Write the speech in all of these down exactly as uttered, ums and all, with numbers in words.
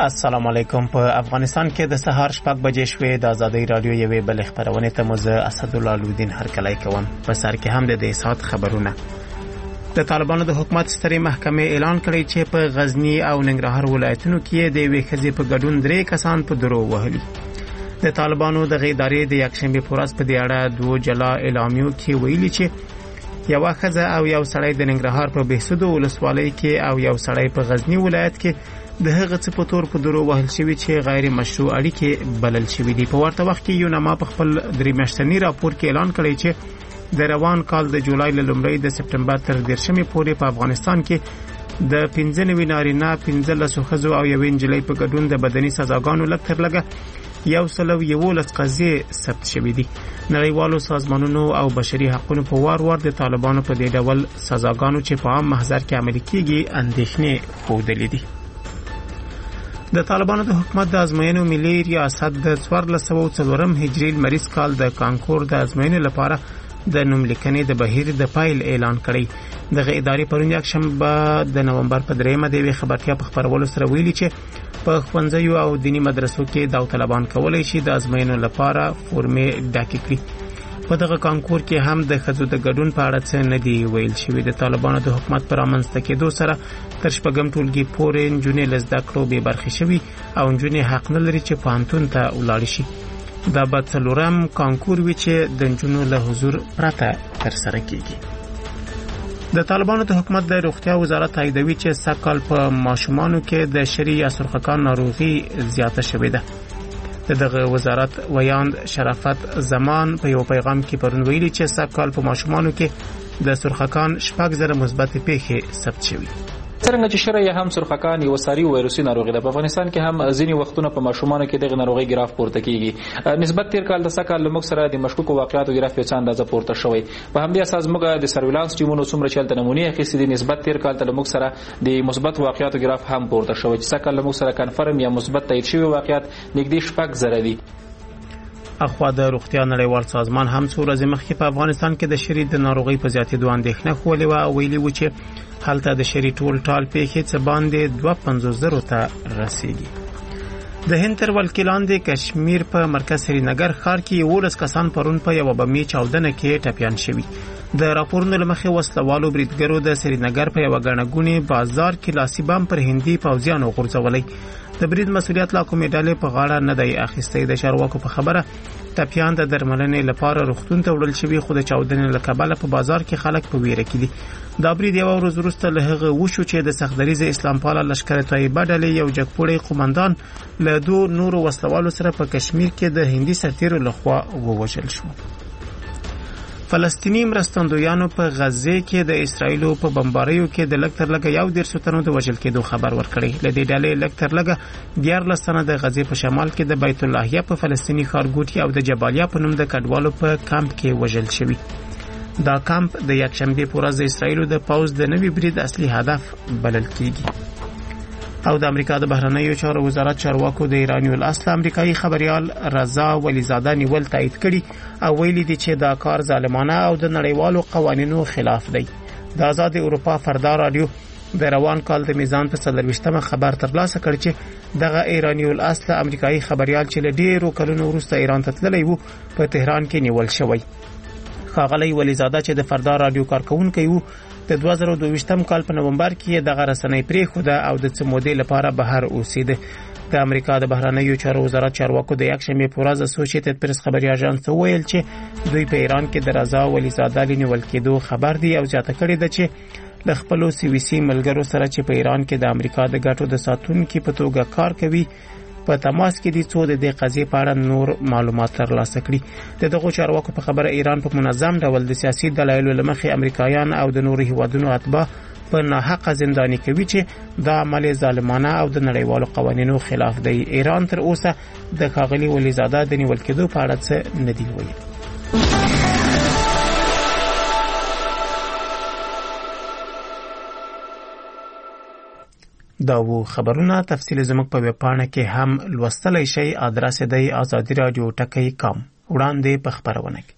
السلام علیکم. په افغانستان کې د سهار شپږ بجې شوې. د آزادۍ رادیو یوې بل خبرونه ته مزه اسدالله الودین هرکلی کوم. په سر کې هم د دې سات خبرونه. د طالبانو د حکومت سترې محکمې اعلان کړی چې په غزنی او ننګرهار ولایتونو کې د یوې ښځې په ګډون درې کسان په درو وهلي. د طالبانو د غیدارې د یکشنبه په ورځ په دې اړه دوه جلا اعلامیو کې ویلي چې یو ښځه او یو سړی د ننګرهار په بهسودو ولسوالۍ کې او یو سړی په غزنی ولایت کې د هغه څه په تور په درو وهل شوی چې غیر مشروع اړیکې بلل شوی دي. په ورته وخت کې یونما په خپل درې میاشتنی راپور کې اعلان کړی چې د روان کال د جولای له لومړۍ د سپټمبر تر دیرشمې پورې په افغانستان کې د پنځه نوي نارینه پنځلس ښځو او یوې نجلۍ په ګډون د بدني سزاګانو لږ تر لږه یو سل او یولس قضیې ثبت شوې دي. نړیوالو سازمانونو او بشري حقوقو په وار وار د طالبانو په دې ډول سزاګانو چې په عام محضر کې عملي کیږي اندېښنې ښودلې دي. د طالبانو د حکومت د ازموینو ملي ریاست د څوارلس سوه څلورم هجري لمریز کال د کانکور د ازموینې لپاره د نوملیکنې د بهیر د پایل اعلان کړی. دغه ادارې پرون یکشنبه د نومبر په دریمه د یوې خبرتیا په خپرولو سره ویلي چې په ښوونځیو او دیني مدرسو کې داوطلبان کولی شي د ازموینو لپاره فورمې ډکې کړي. په دغه کانکور کې هم د ښځو د ګډون په اړه څه نه دی ویل شوي. د طالبانو د حکومت پر رامنځته کېدو سره تر شپږم ټولګي پورې نجونې له زده کړو بې برخې شوي او نجونې حق نه لري چې پوهنتون ته ولاړې شي. دا به څلورم کانکور وي چې د نجونو له حضور پرته ترسره کېږي. د طالبانو د حکومت د روغتیا وزارت تاییدوي چې سږ کال په ماشومانو کې د شری یا سرخکان ناروغي زیاته شوې ده. د دغه وزارت ویاند شرافت زمان په یو پیغام کې پرون ویلي چې سږ کال په ماشومانو کې د سرخکان شپږ زره مثبت پیښې ثبت شوې. څنګه چې شری هم سرخکان یو ساري وایروسي ناروغي ده، په افغانستان کې هم ځینې وختونه په ماشومانو کې دغه ناروغي ګراف پورته کیږي. نسبت تیر کال د سږ کال لمک سره د مشکوکو واقعاتو ګراف په څه اندازه پورته شوی. په همدې اساس موږ د سرویلانس ټیمونو څومره چلته نمونې اخیستې دي، نسبت تیر کال ته لمک سره د مثبت واقعاتو ګراف هم پورته شوی چې سږ کال لمک سره کنفرم یا مثبت تایید شوی واقعات نږدې شپږ زره دي. اخوا د روغتیا نړیوال سازمان هم څو ورځې مخکې په افغانستان کې د شری د ناروغۍ په زیاتېدو اندېښنه خولې وه او ویلي و چې هلته د شری ټول ټال پیښې څه باندې دوه پنځوس زرو ته رسیږي. د هند تر ولکې لاندې کشمیر په مرکز سرینګر ښار کې یولس کسان پرون په یوه بمي چاودنه کې ټپیان شوي. د راپورونو له مخې وسلوالو بریدګرو د سرینګر په یوه ګڼه ګوڼې بازار کې لاسي بم پر هندي پوځیانو غورځولی. د برید مسؤلیت لا کومې ډلې په غاړه نه دی اخیستی. د چارواکو په خبره ټپیان د درملنې لپاره روغتون ته وړل شوي، خو د چاودنې له کبله په بازار کې خلک په ویره کې دي. دا برید یوه ورځ وروسته له هغه وشو چې د سختدریځه اسلام پاله لښکر طیبه ډلې یو جګپوړی قومندان له دوه نورو وسلوالو سره په کشمیر کې د هندي سرتیرو لخوا ووژل شو. فلسطینی مرستندویانو په غزه کې د اسرایلو په بمباریو کې د لږ تر لږه یو دېرشو تنو د وژل کېدو خبر ورکړی. له دې ډلې لږ تر لږه دیارلس تنه د غزې په شمال کې د بیت اللهیه په فلسطینی ښارګوټي او د جبالیا په نوم د کډوالو په کمپ کې وژل شوي. دا کمپ د یکشنبه په ورځ د اسرایلو د پوځ د نوي برید اصلي هدف بلل کېږي. او د امریکا د بهرنیو چارو وزارت چارواکو د ایرانی الاصل امریکایي خبريال رضا ولیزاده نیول تایید کړي او ویلي دي چې دا کار ظالمانه او د نړیوالو قوانینو خلاف دی. د آزاد اروپا فردا رادیو د روان کال د میزان په څلرویشتمه خبر ترلاسه کړ چې دغه ایرانی الاصل امریکایي خبريال چې له ډیرو کلونو وروسته ایران ته تللی وو په تهران کې نیول شوی. ښاغلی ولیزاده چې د فردا رادیو کارکونکی وو د دوه زره دوه کال په نومبر کې دغه رسنۍ پریښوده او د څه مودې لپاره بهر اوسېده. د امریکا د بهرنیو چارو وزارت چارواکو د یکشنبه په ورځ اسوسییټډ پریس خبري اژانس ته ویل چې دوی په ایران کې د رضا ولیزاده لنیول کېدو خبر دی او زیاته کړې ده چې د خپلو سیویسي ملګرو سره چې په ایران کې د امریکا د ګټو د ساتونکي په توګه کار کوي په تماس کې دي څو د دې قضیې په اړه نور معلومات ترلاسه کړي. د دغو چارواکو په خبره ایران په منظم ډول د سیاسي دلایلو له مخې امریکایان او د نورو هیوادونو اتباع په ناحقه زنداني کوي چې دا عمل ظالمانه او د نړیوالو قوانینو خلاف دی. ایران تر اوسه د ښاغلي ولیزاده د نیول کېدو په اړه څه نه دی ویلي. دا وو خبرونه. تفصیل زموږ په ویبپاڼه کې هم لوستلی شئ. ادرس دی آزادی رادیو ټکی کام. وړاندې په خبرونه کې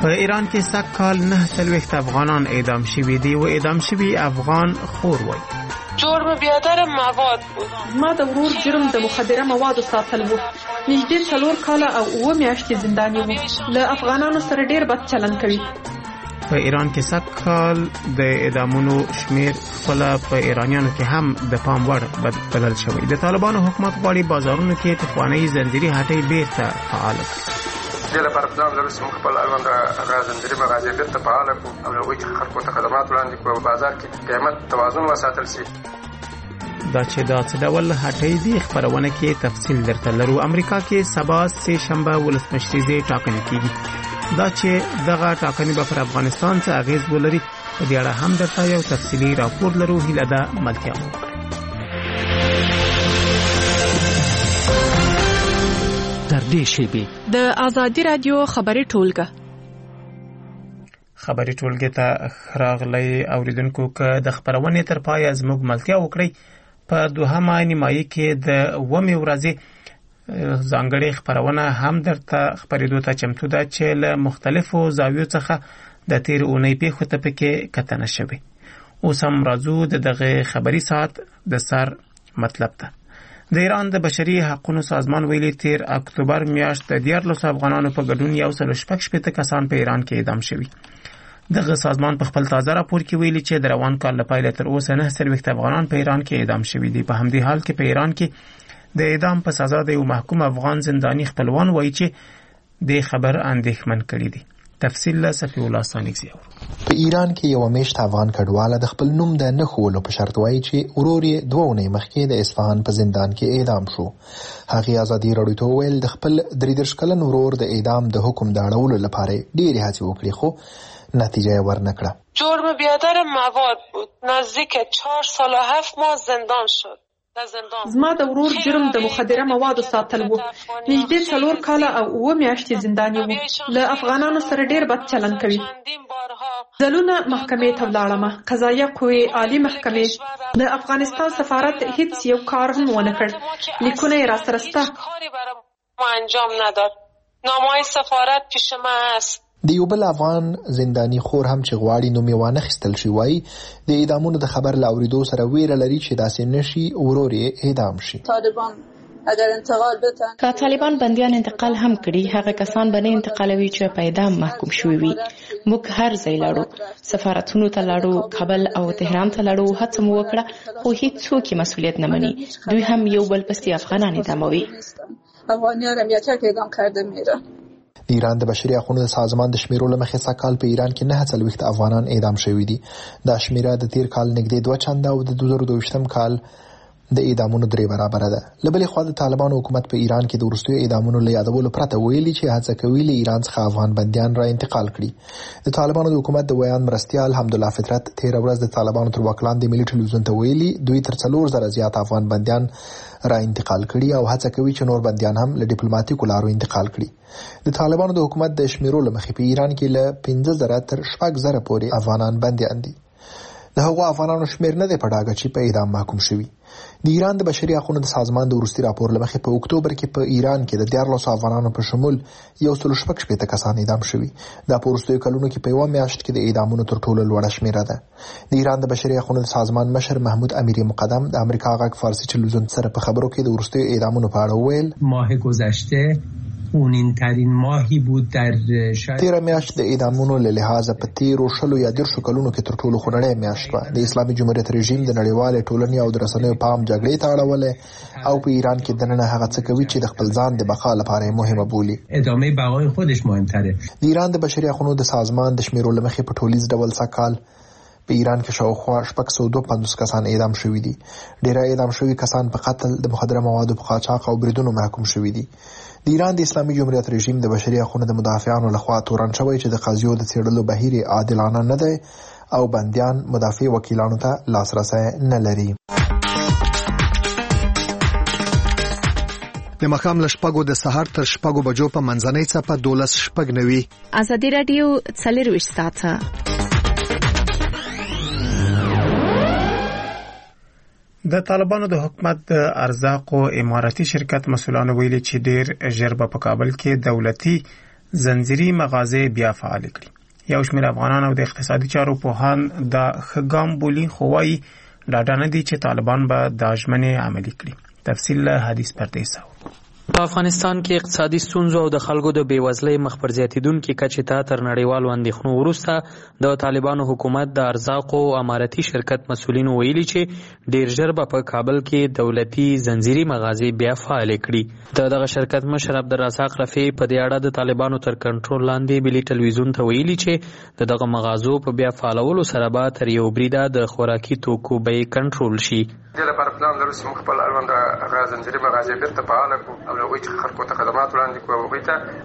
په ایران کې سږ کال نه څلوېښت افغانان اعدام شوي دي و اعدام شوي افغان خور وایي جرم بیادر مواد بود. ما د ورور جرم د مخدره موادو ساتل وو. نږدې څلور کاله او اوه میاشتې زنداني وو. له افغانانو سره ډېر بد چلند کوي. په ایران کې سږ کال د اعدامونو شمیر خپله په ایرانیانو کې هم د پام وړ بدل شوی. د طالبانو حکومت غواړي بازارونو کې پخوانۍ زنجیري هټۍ بیرته فعاله کړي. دې لپاره په ځان سره موږ خپل اړوند هغه زنجیري مغازې بیرته فعاله کړو او هغوی چې خلکو ته خدمات وړاندې کړو. په بازار کې قیمت توازن وساتل شي. دا چې دا څه ډول هټۍ دی خبرونه کې تفصیل درته لرو. امریکا کې سبا سه شنبه ولسمشریزې ټاکنې کیږي. دا چې دغه ټاکنې به پر افغانستان څه اغیز ولري په دې اړه هم درته یو تفصیلي راپور لرو. هیله ده ملتیا مو در دې شیبې د آزادی رادیو خبري ټولګه خبري ټولګه ته راغلي اوریدونکو که د خبرونه تر پای زموږ ملتیا وکړي په دوهمه نیمایي کې د ومه ورځې ځانګړي خبرونه هم درته خبرېدو ته چمتو ده چې له مختلفو زاویو څخه د تیر اونۍ پیښو ته پکې کتنه شوی. اوس هم راځو د دغه خبري ساعت د سر مطلب ته. د ایران د بشري حقوقو سازمان ویلي تیر اکتوبر میاشت د دیارلس افغانانو په ګډون یو سل شپږ شپېته کسان په ایران کې اعدام شوي. دغه سازمان په خپل تازه راپور کې ویلي چې د روان کال له پیله تر اوسه نه څلوېښت افغانان په ایران کې اعدام شوي دي. په همدې حال کې په ایران کې د اعدام په سزا د یو محکوم افغان زنداني خپلوان وایي چې د خبر اندېښمن کړي دي. تفصیل له صفی الله ثانیزی اور. په ایران کې یو میشت افغان کډواله د خپل نوم د نه خولو په شرط وایي چې ورور یې دوه اونۍ مخکې د اصفهان په زندان کې اعدام شو. هغه ازادي راډیو ته ویل د خپل درې دېرش کلن ورور د اعدام د حکم د اړولو لپاره ډېرې هڅې وکړې خو نتیجه ورنکړه. جرم بیادر مواد بود. نزدیک چهار سال و هفت ماه زندان شد. زما د ورور جرم د مخدره موادو ساتل وو. نږدې څلور کاله او اوه میاشتې زنداني وو. له افغانانو سره ډېر بد چلند کوي. ځلونه محکمې ته ولاړم. قضایه قوې عالی محکمې د افغانستان سفارت هیڅ یو کار هم ونه کړ. لیکونه یې راسره شته. ما انجام نداد. نامه سفارت پیش ما است. د یو بل افغان زنداني خور هم چې غواړي نوم یې وانه خیستل شي وایي د اعدامونو د خبر له اورېدو سره ویره لري چې داسې نشي ورور یې اعدام شي. طالبان اگر انتقال بتن که طالبان بندیان انتقال هم کړي هغه کسان به نه انتقالوي چې په اعدام محکوم شوي وي. موږ هر ځای لاړو، سفارتونو ته لاړو، کابل او تهران ته لاړو، هڅه مو وکړه خو هیڅوک یې مسؤلیت نه مني. دوی هم یو بل پسې افغانان اعداموي. افغانیان هم یک یک اعدام کرده میره. د ایران د بشري حقوقو سازمان د شمیرو له مخې سږ کال په ایران کې نه څلوېښت افغانان اعدام شوي دي. دا شمیره د تیر کال نږدې دوه چنده او د دوه زره دوه کال د اعدامونو درې برابره ده. له بلې خوا د طالبانو حکومت په ایران کې د وروستیو اعدامونو له یادولو پرته ویلي چې هڅه کوي له ایران څخه افغان بندیان را انتقال کړي. د طالبانو د حکومت د ویان مرستیال حمدالله فطرت تیر ورځ د طالبانو تر واک لاندې ملي ټلویزیون ته ویلي دوی تر څلور زره زیات افغان بندیان را انتقال کړي او هڅه کوي چې نور بندیان هم له ډیپلوماټیکو لارو انتقال کړي. د طالبانو د حکومت د شمیرو له مخې په ایران کې له پنځه زره تر شپږ زره پورې افغانان بندیان دي. د هغو افغانانو شمیر نه دی په ډاګه چې په اعدام محکوم شوي. د ایران د بشري حقوقو د سازمان د وروستي راپور له مخې په اکتوبر کې په ایران کې د دیارلسو افغانانو په شمول یو سل شپږ شپېته کسان اعدام شوي. دا په وروستیو کلونو کې په یوه میاشت کې د اعدامونو تر ټولو لوړه شمیره ده. د ایران د بشري حقوقو د سازمان مشر محمود امیری مقدم د امریکا غږ فارسی ټلویزیون سره په خبرو کې د وروستیو اعدامونو په اړه ویل ماه گذشته خونین ترین ماهی بود در شاید تیر میاشت د اعدامونو له لحاظه په تیرو شلو یا دیرشو کلونو کې تر ټولو خونړۍ میاشت وه. د اسلامي جمهوریت رژیم د نړیوالې ټولنې او د رسنیو پام جګړې ته اړولی او په ایران کې دننه هغه څه کوي چې د خپل ځان د بقا لپاره مهمه بولي. ادامه بقای خودش مهمتره. د ایران د بشري حقوقو د سازمان د شمیرو له مخې په ټولیز ډول سږکال په ایران کې شاوخوا شپږ سوه دوه پنځوس کسان اعدام شوي دي. ډیری اعدام شوي کسان په قتل، د مخدره موادو په قاچاق او بریدونو محکوم شوي دي. د ایران د اسلامي جمهوریت رژیم د بشري حقوقو د مدافعانو لخوا تورن شوی چې د قضیو د څېړلو بهیر عادلانه نه دی او بندیان مدافع وکیلانو ته لاسرسی نه لري. د مخام له شپږو د سهار تر شپږو بجو په منځنۍ څپه دولس شپږ نوي. آزادي راډیو څلرویشت ساعته. د طالبانو د حکومت د ارزاقو اماراتي شرکت مسؤلانو ویلي چې ډیر ژر به په کابل کې دولتي زنجیري مغازې بیا فعال کړي. یو شمېر افغانان او د اقتصادي چارو پوهان دا خګام بولی خوایي ډاډه نه دي چې طالبان به دا ژمنې عملي کړي. تفصیل له حدیث پردیسه. په افغانستان کې اقتصادي ستونزو او د خلکو د بیوزلۍ مخ پر زیاتیدونکې کچې ته تر نړیوالو اندېښنو وروسته د طالبانو حکومت د ارزاقو امارتي شرکت مسؤلینو ویلي چې ډیر ژر به په کابل کې دولتي زنجیري مغازې بیا فعالې کړي. د دغه شرکت مشر عبدالرزاق رفیع په دې اړه د طالبانو تر کنټرول لاندې ملي ټلویزیون ته ویلي چې د دغه مغازو په بیا فعالولو سره به تر یو بریده د خوراکي توکو بیې کنټرول شي. د لپاره پلان لرو چې موږ خپل اړونده هغه زنجیري مغازې بیرته فعاله کړو او هغوی چې خلکو ته خدمات وړاندې کړو، هغوی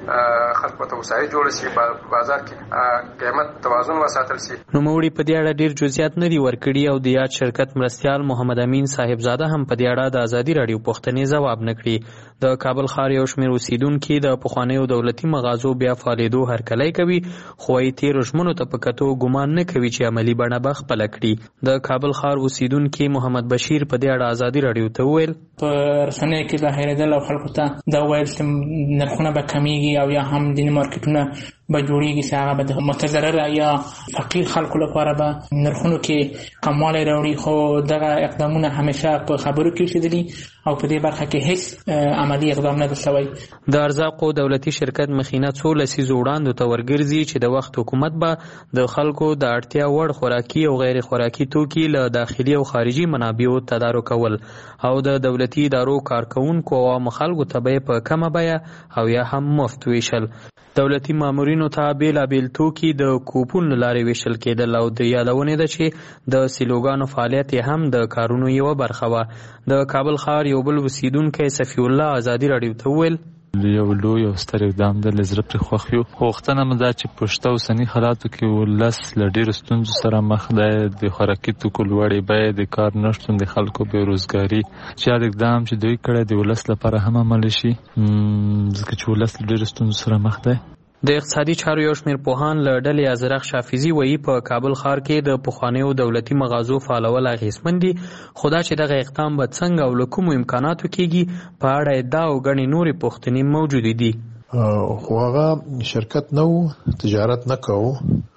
ته خلکو ته وسایل جوړ شي، په بازار کې قیمت توازن وساتل شي. نوموړي په دې اړه ډېر جزئیات نه دي ورکړي او د یاد شرکت مرستیال محمد امین صاحبزاده هم په دې اړه د ازادي راډیو پوښتنې ځواب نه کړي. د کابل ښار یو شمېر اوسیدونکي د پخوانیو دولتي مغازو بیا فعالېدو هرکلی کوي، خو وايي تېرو ژمنو ته په کتو ګمان نه کوي چې عملي بڼه به خپله کړي. د کابل ښار اوسیدونکي محمد بشیر په دې اړه ازادي راډیو ته وویل په رسنیو کې ظاهرېدل او خلکو ته دا ویل چې نرخونه به کمیږي او یا هم ځینې مارکیټونه به جوړېږي چې هغه به د متضرره یا فقیر خلکو لپاره به نرخونو کې کموالی راوړي، خو دغه اقدامونه همیشه په خبرو کې اوسېدلي او په دې برخه کې هیڅ عملي اقدام نه دی شوی. د ارزاقو دولتي شرکت مخینه څو لسیزو وړاندو ته ورګرځي چې د وخت حکومت به د خلکو د اړتیا وړ خوراکي او غیر خوراکي توکي له داخلي او خارجي منابعو تدارک کول او د دولتي ادارو کارکونکو او عامو خلکو ته به په کمه بیه او یا هم مفت ویشل. دولتي مامورینو ته بیلابیل توکي د کوپون له لارې ویشل کېدل او د یادونې ده چې د سیلوګانو فعالیت هم د کارونو یوه برخه وه. د کابل ښار یو بل اوسیدونکی صفي الله ازادي راډیو ته وویل یو لوی او ستر اقدام دی، له زړه پرې خوښ یو. غوښتنه مو ده چې په شته اوسني حالاتو کې ولس له ډېرو ستونزو سره مخ دی، د خوراکي توکو لوړې بیې، د کار نشتون، د خلکو بېروزګاري، چې هر اقدام چې دوی کړی د ولس لپاره هم عملي شي، ځکه چې ولس له ډېرو ستونزو سره مخ دی. د اقتصادي چارو یو شمېر پوهان له ډلې ازرق شافیزي وایي په کابل ښار کې د پخوانیو دولتي مغازو فعالول اغېزمن دي، خو دا چې دغه اقدام به څنګه او له کومو امکاناتو کېږي په اړه ادعا او ګڼې نورې پوښتنې موجودې دي. خو هغه شرکت نه و، تجارت نه کوو،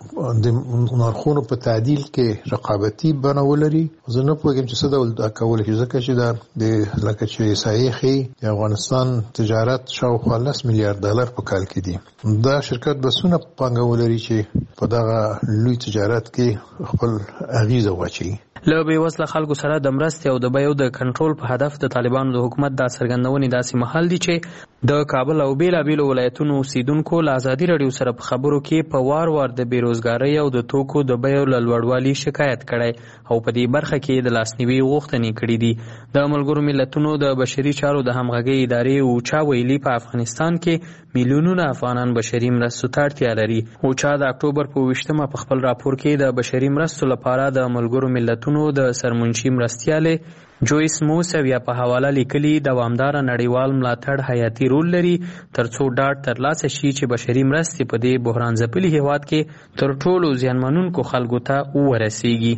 د نرخونو په تعدیل کې رقابتي بڼه ولري. زه نه پوهېږم چې څه ډول دا کولی شي، ځکه چې دا د لکه چې احصایې ښیي د افغانستان تجارت شاوخوا لس میلیارډ ډالر په کال کې دي. دا شرکت به څونه پانګه ولري چې په دغه لوی تجارت کې خپل اغیزه واچوي. له بېوزله خلکو سره د مرستې او د بیو د کنټرول په هدف د طالبانو د حکومت دا څرګندونې داسې مهال دي چې د کابل او بېلابېلو ولایتونو اوسیدونکو له ازادي راډیو سره په خبرو کې په وار وار د بېروزګارۍ او د توکو د بیو له لوړوالي شکایت کړی او په دې برخه کې د لاسنیوي غوښتنې کړي دي. د ملګرو ملتونو د بشري چارو د همغږۍ ادارې اوچا ویلي په افغانستان کې میلیونونه افغانان بشري مرستو ته اړتیا لري. اوچا د اکتوبر په اوویشتمه په خپل راپور کې د بشري مرستو لپاره د ملګرو ملتونو د سرمنشي مرستیالې جویس موسویا په حواله لیکلي دوامداره نړیوال ملاتړ حیاتي رول لري ترڅو ډاډ ترلاسه شي چې بشري مرستې په دې بحران ځپلي هېواد کې تر ټولو زیانمنونکو خلکو ته ورسیږي.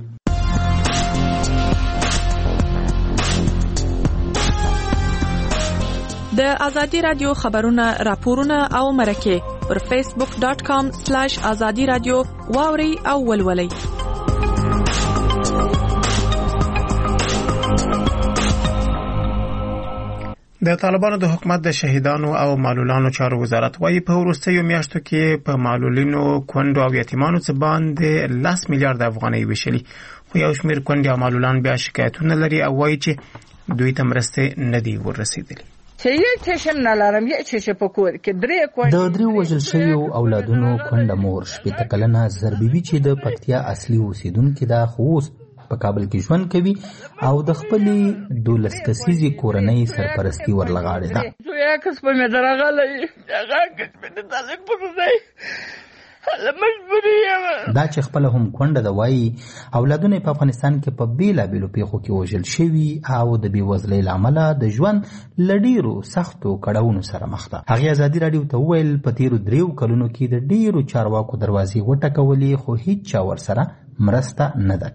د ازادي راډیو خبرونه، راپورونه او مرکې پر فیسبوک ډاټ کام سلاش ازادي راډیو واوري او ولولئ. د طالبانو د حکومت د شهیدانو او معلولانو چارو وزارت وايي په وروستیو میاشتو کې په معلولینو، کونډو او یتیمانو څخه باندې لس میلیارډ افغانۍ ویشلي، خو یو شمېر کونډې او معلولان بیا شکایتونه لري او وايي چې دوی ته مرستې نه دي ورسېدلې. د درې وژل شویو اولادونو کونډه مور شپېته کلنه زربیبي چې د پکتیا اصلي اوسیدونکې ده، خو اوس په کابل کې ژوند کوي او د خپلې دولس کسیزې کورنۍ سرپرستي ورلغاړې ده. دا چې خپله هم کونډه ده، وایي اولادونه په افغانستان کې په بېلابېلو پیښو کې وژل شوي او د بېوزلۍ له امله د ژوند له ډېرو سختو کړاوونو سره مخ ده. هغې ازادي راډیو ته وویل په تېرو دریو کلونو کې د ډېرو چارواکو دروازې وټکولې، خو هیڅ چا ورسره مرسته نه ده کړې.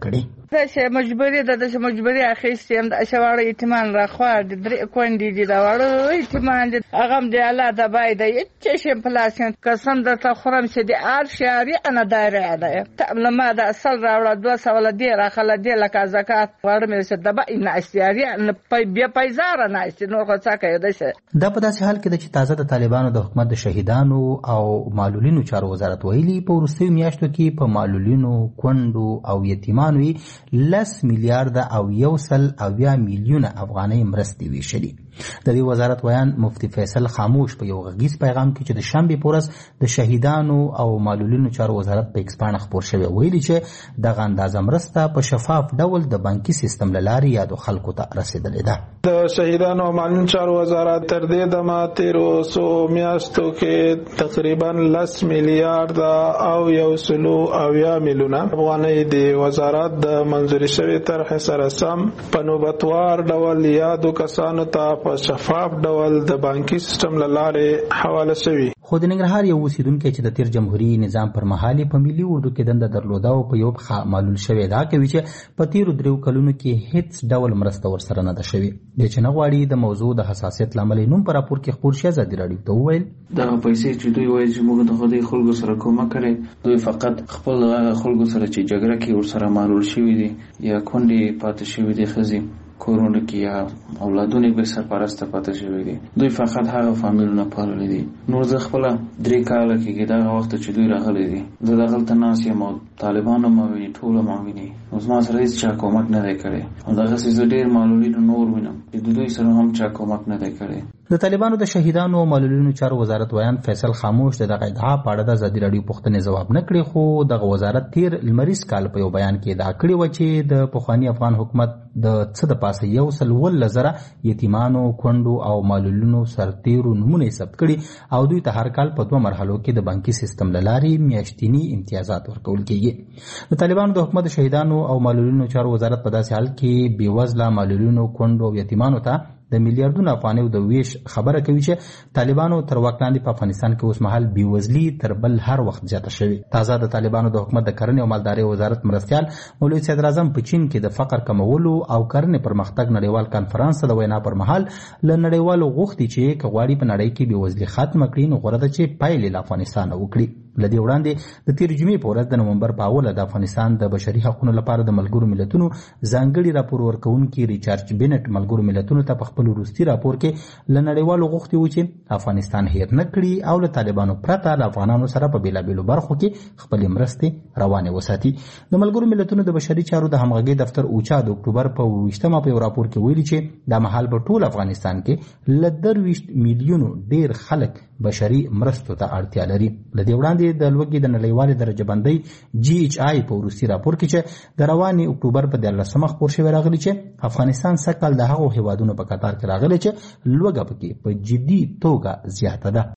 دا چې مجبوري ده د مجبوري اخیستم د شواړه ایتمان را خو د درې کونډې دي دا وړو ایتمان دي هغه د الله د بای د چې شم پلاسین قسم د تخرم چې د ار شاری انا دایره ده تم ما د اصل راوړه دوه سوال دی راخله دی لکه زکات ورمه چې د با ان استیاری ان پای بیا پایزار نه است نو خو څه کوي ده. دا په داسې حال کې چې تازه د طالبانو د حکومت د شهیدانو او معلولینو چارو وزارت ویلي په وروستیو میاشتو کې په معلولینو کونډو او یتیمانو لس میلیارډ او یو سل اویا میلیونه افغانۍ مرستې ویشلي. د دې وزارت ویان مفتی فیصل خاموش په یو غږیز پیغام کې چې د شنبې په ورځ د شهیدانو او معلولینو چارو وزارت په ایکس پاڼه خپور شوی ویلي چې دغه اندازه مرسته په شفاف ډول د بانکي سیستم له لارې یادو خلکو ته رسیدلې ده. د شهیدانو او معلولینو چارو وزارت تر دې دمه تیرو څو میاشتو کې تقریبا لس میلیارډ او یو سلو اویا میلیونه افغانۍ د وزارت د منظوري شوې طرحې سره سم په نوبتوار ډول یادو کسانو ته په شفاف ډول د بانکي سیستم له لارې حواله شوي. خو د ننګرهار یو اوسیدونکی چې د تیر جمهوریت نظام پر مهال په ملي اردو کې دنده درلوده او په یو معلول شوی دا کوي چې په تیرو دریو کلونو کې هیڅ ډول مرسته ورسره نه ده شوې. د چې نه غواړي د موضوع د حساسیت لامل نوم پر راپور کې خپور شي ازادي راډیو ته وویل دا پیسې چې دوی وایي چې موږ د خدای خلکو سره کومک کړي دوی فقط خپل خلکو سره چې جګړه کې ورسره معلول شوي دي یا کونډې پاتې شوي دي ښځې کورونه کې یا اولادونه به سرپرسته پاتې شوي دي دوی فقط هغه فامیلونه پاللي دي. نور زه خپله درې کاله کېږي دغه وخت چې دوی راغلي دي زه دغلته ناست یم او طالبانو ما ویني ټوله ما ویني نو زما سره هېڅ چا کومک نه دی کړی او دغسې زه ډېر معلولینو نور وینم چې د دوی سره هم چا کومک نه دی کړی. د طالبانو د شهیدانو او معلولینو چارو وزارت ویان فیصل خاموش د دغه ادعا په اړه د ازادي راډیو پوښتنې ځواب نه کړی خو دغه وزارت تیر لمریز کال په یو بیان کې ادعا کړې وه چې د پخواني افغان حکومت د څه د پاسه یو سل اوولس زره یتیمانو کونډو او معلولینو سرتیرو نومونه ثبت کړي او دوی ته هر کال په دوه مرحلو کې د بانکي سیستم له لارې میاشتني امتیازات ورکول کېږي. د طالبانو د حکومت د شهیدانو او معلولینو چارو وزارت په داسې حال کې بېوزله معلولینو کونډو او یتیمانو ته د میلیارډونو افغانیو د ویش خبره کوي چې طالبانو تر واک لاندې په افغانستان کې اوس مهال بېوزلي تر بل هر وخت زیاته شوې. تازه د طالبانو د حکومت د کرنې او مالدارۍ وزارت مرستیال مولوي صدر اعظم په چین کې د فقر کمولو او کرنې پرمختګ نړیوال کانفرانس د وینا پر مهال له نړیوالو غوښتي چې که غواړي په نړۍ کې بېوزلي ختمه کړي نو غوره ده چې پایلې له افغانستانه وکړي. لدې وړاندې د تیر جمعې په ورځ د نومبر په اوله د افغانستان د بشري حقوقو لپاره د ملګرو ملتونو ځانګړي راپور ورکوونکي ریچارډ بینټ ملګرو ملتونو ته په خپل وروستي راپور کې له نړیوالو غوښتي و چې افغانستان هیر نه کړي او له طالبانو پرته له افغانانو سره په بېلابېلو برخو کې خپلې مرستې روانې وساتي. د ملګرو ملتونو د بشري چارو د همغږۍ دفتر اوچا د اکتوبر په اوویشتمه په یو راپور کې ویلي چې دا مهال په ټول افغانستان کې له درویشت میلیونو ډېر خلک بشري مرستو ته اړتیا لري. له دې وړاندې د لوږې د نړیوالې درجه بندۍ جی ایچ آی په وروستي راپور کې چې د روانې اکتوبر په دیارلسمه خپور شوی راغلی چې افغانستان سږ کال د هغو هیوادونو په کتار کې راغلی چې لوږه پکې په جدي توګه زیاته ده.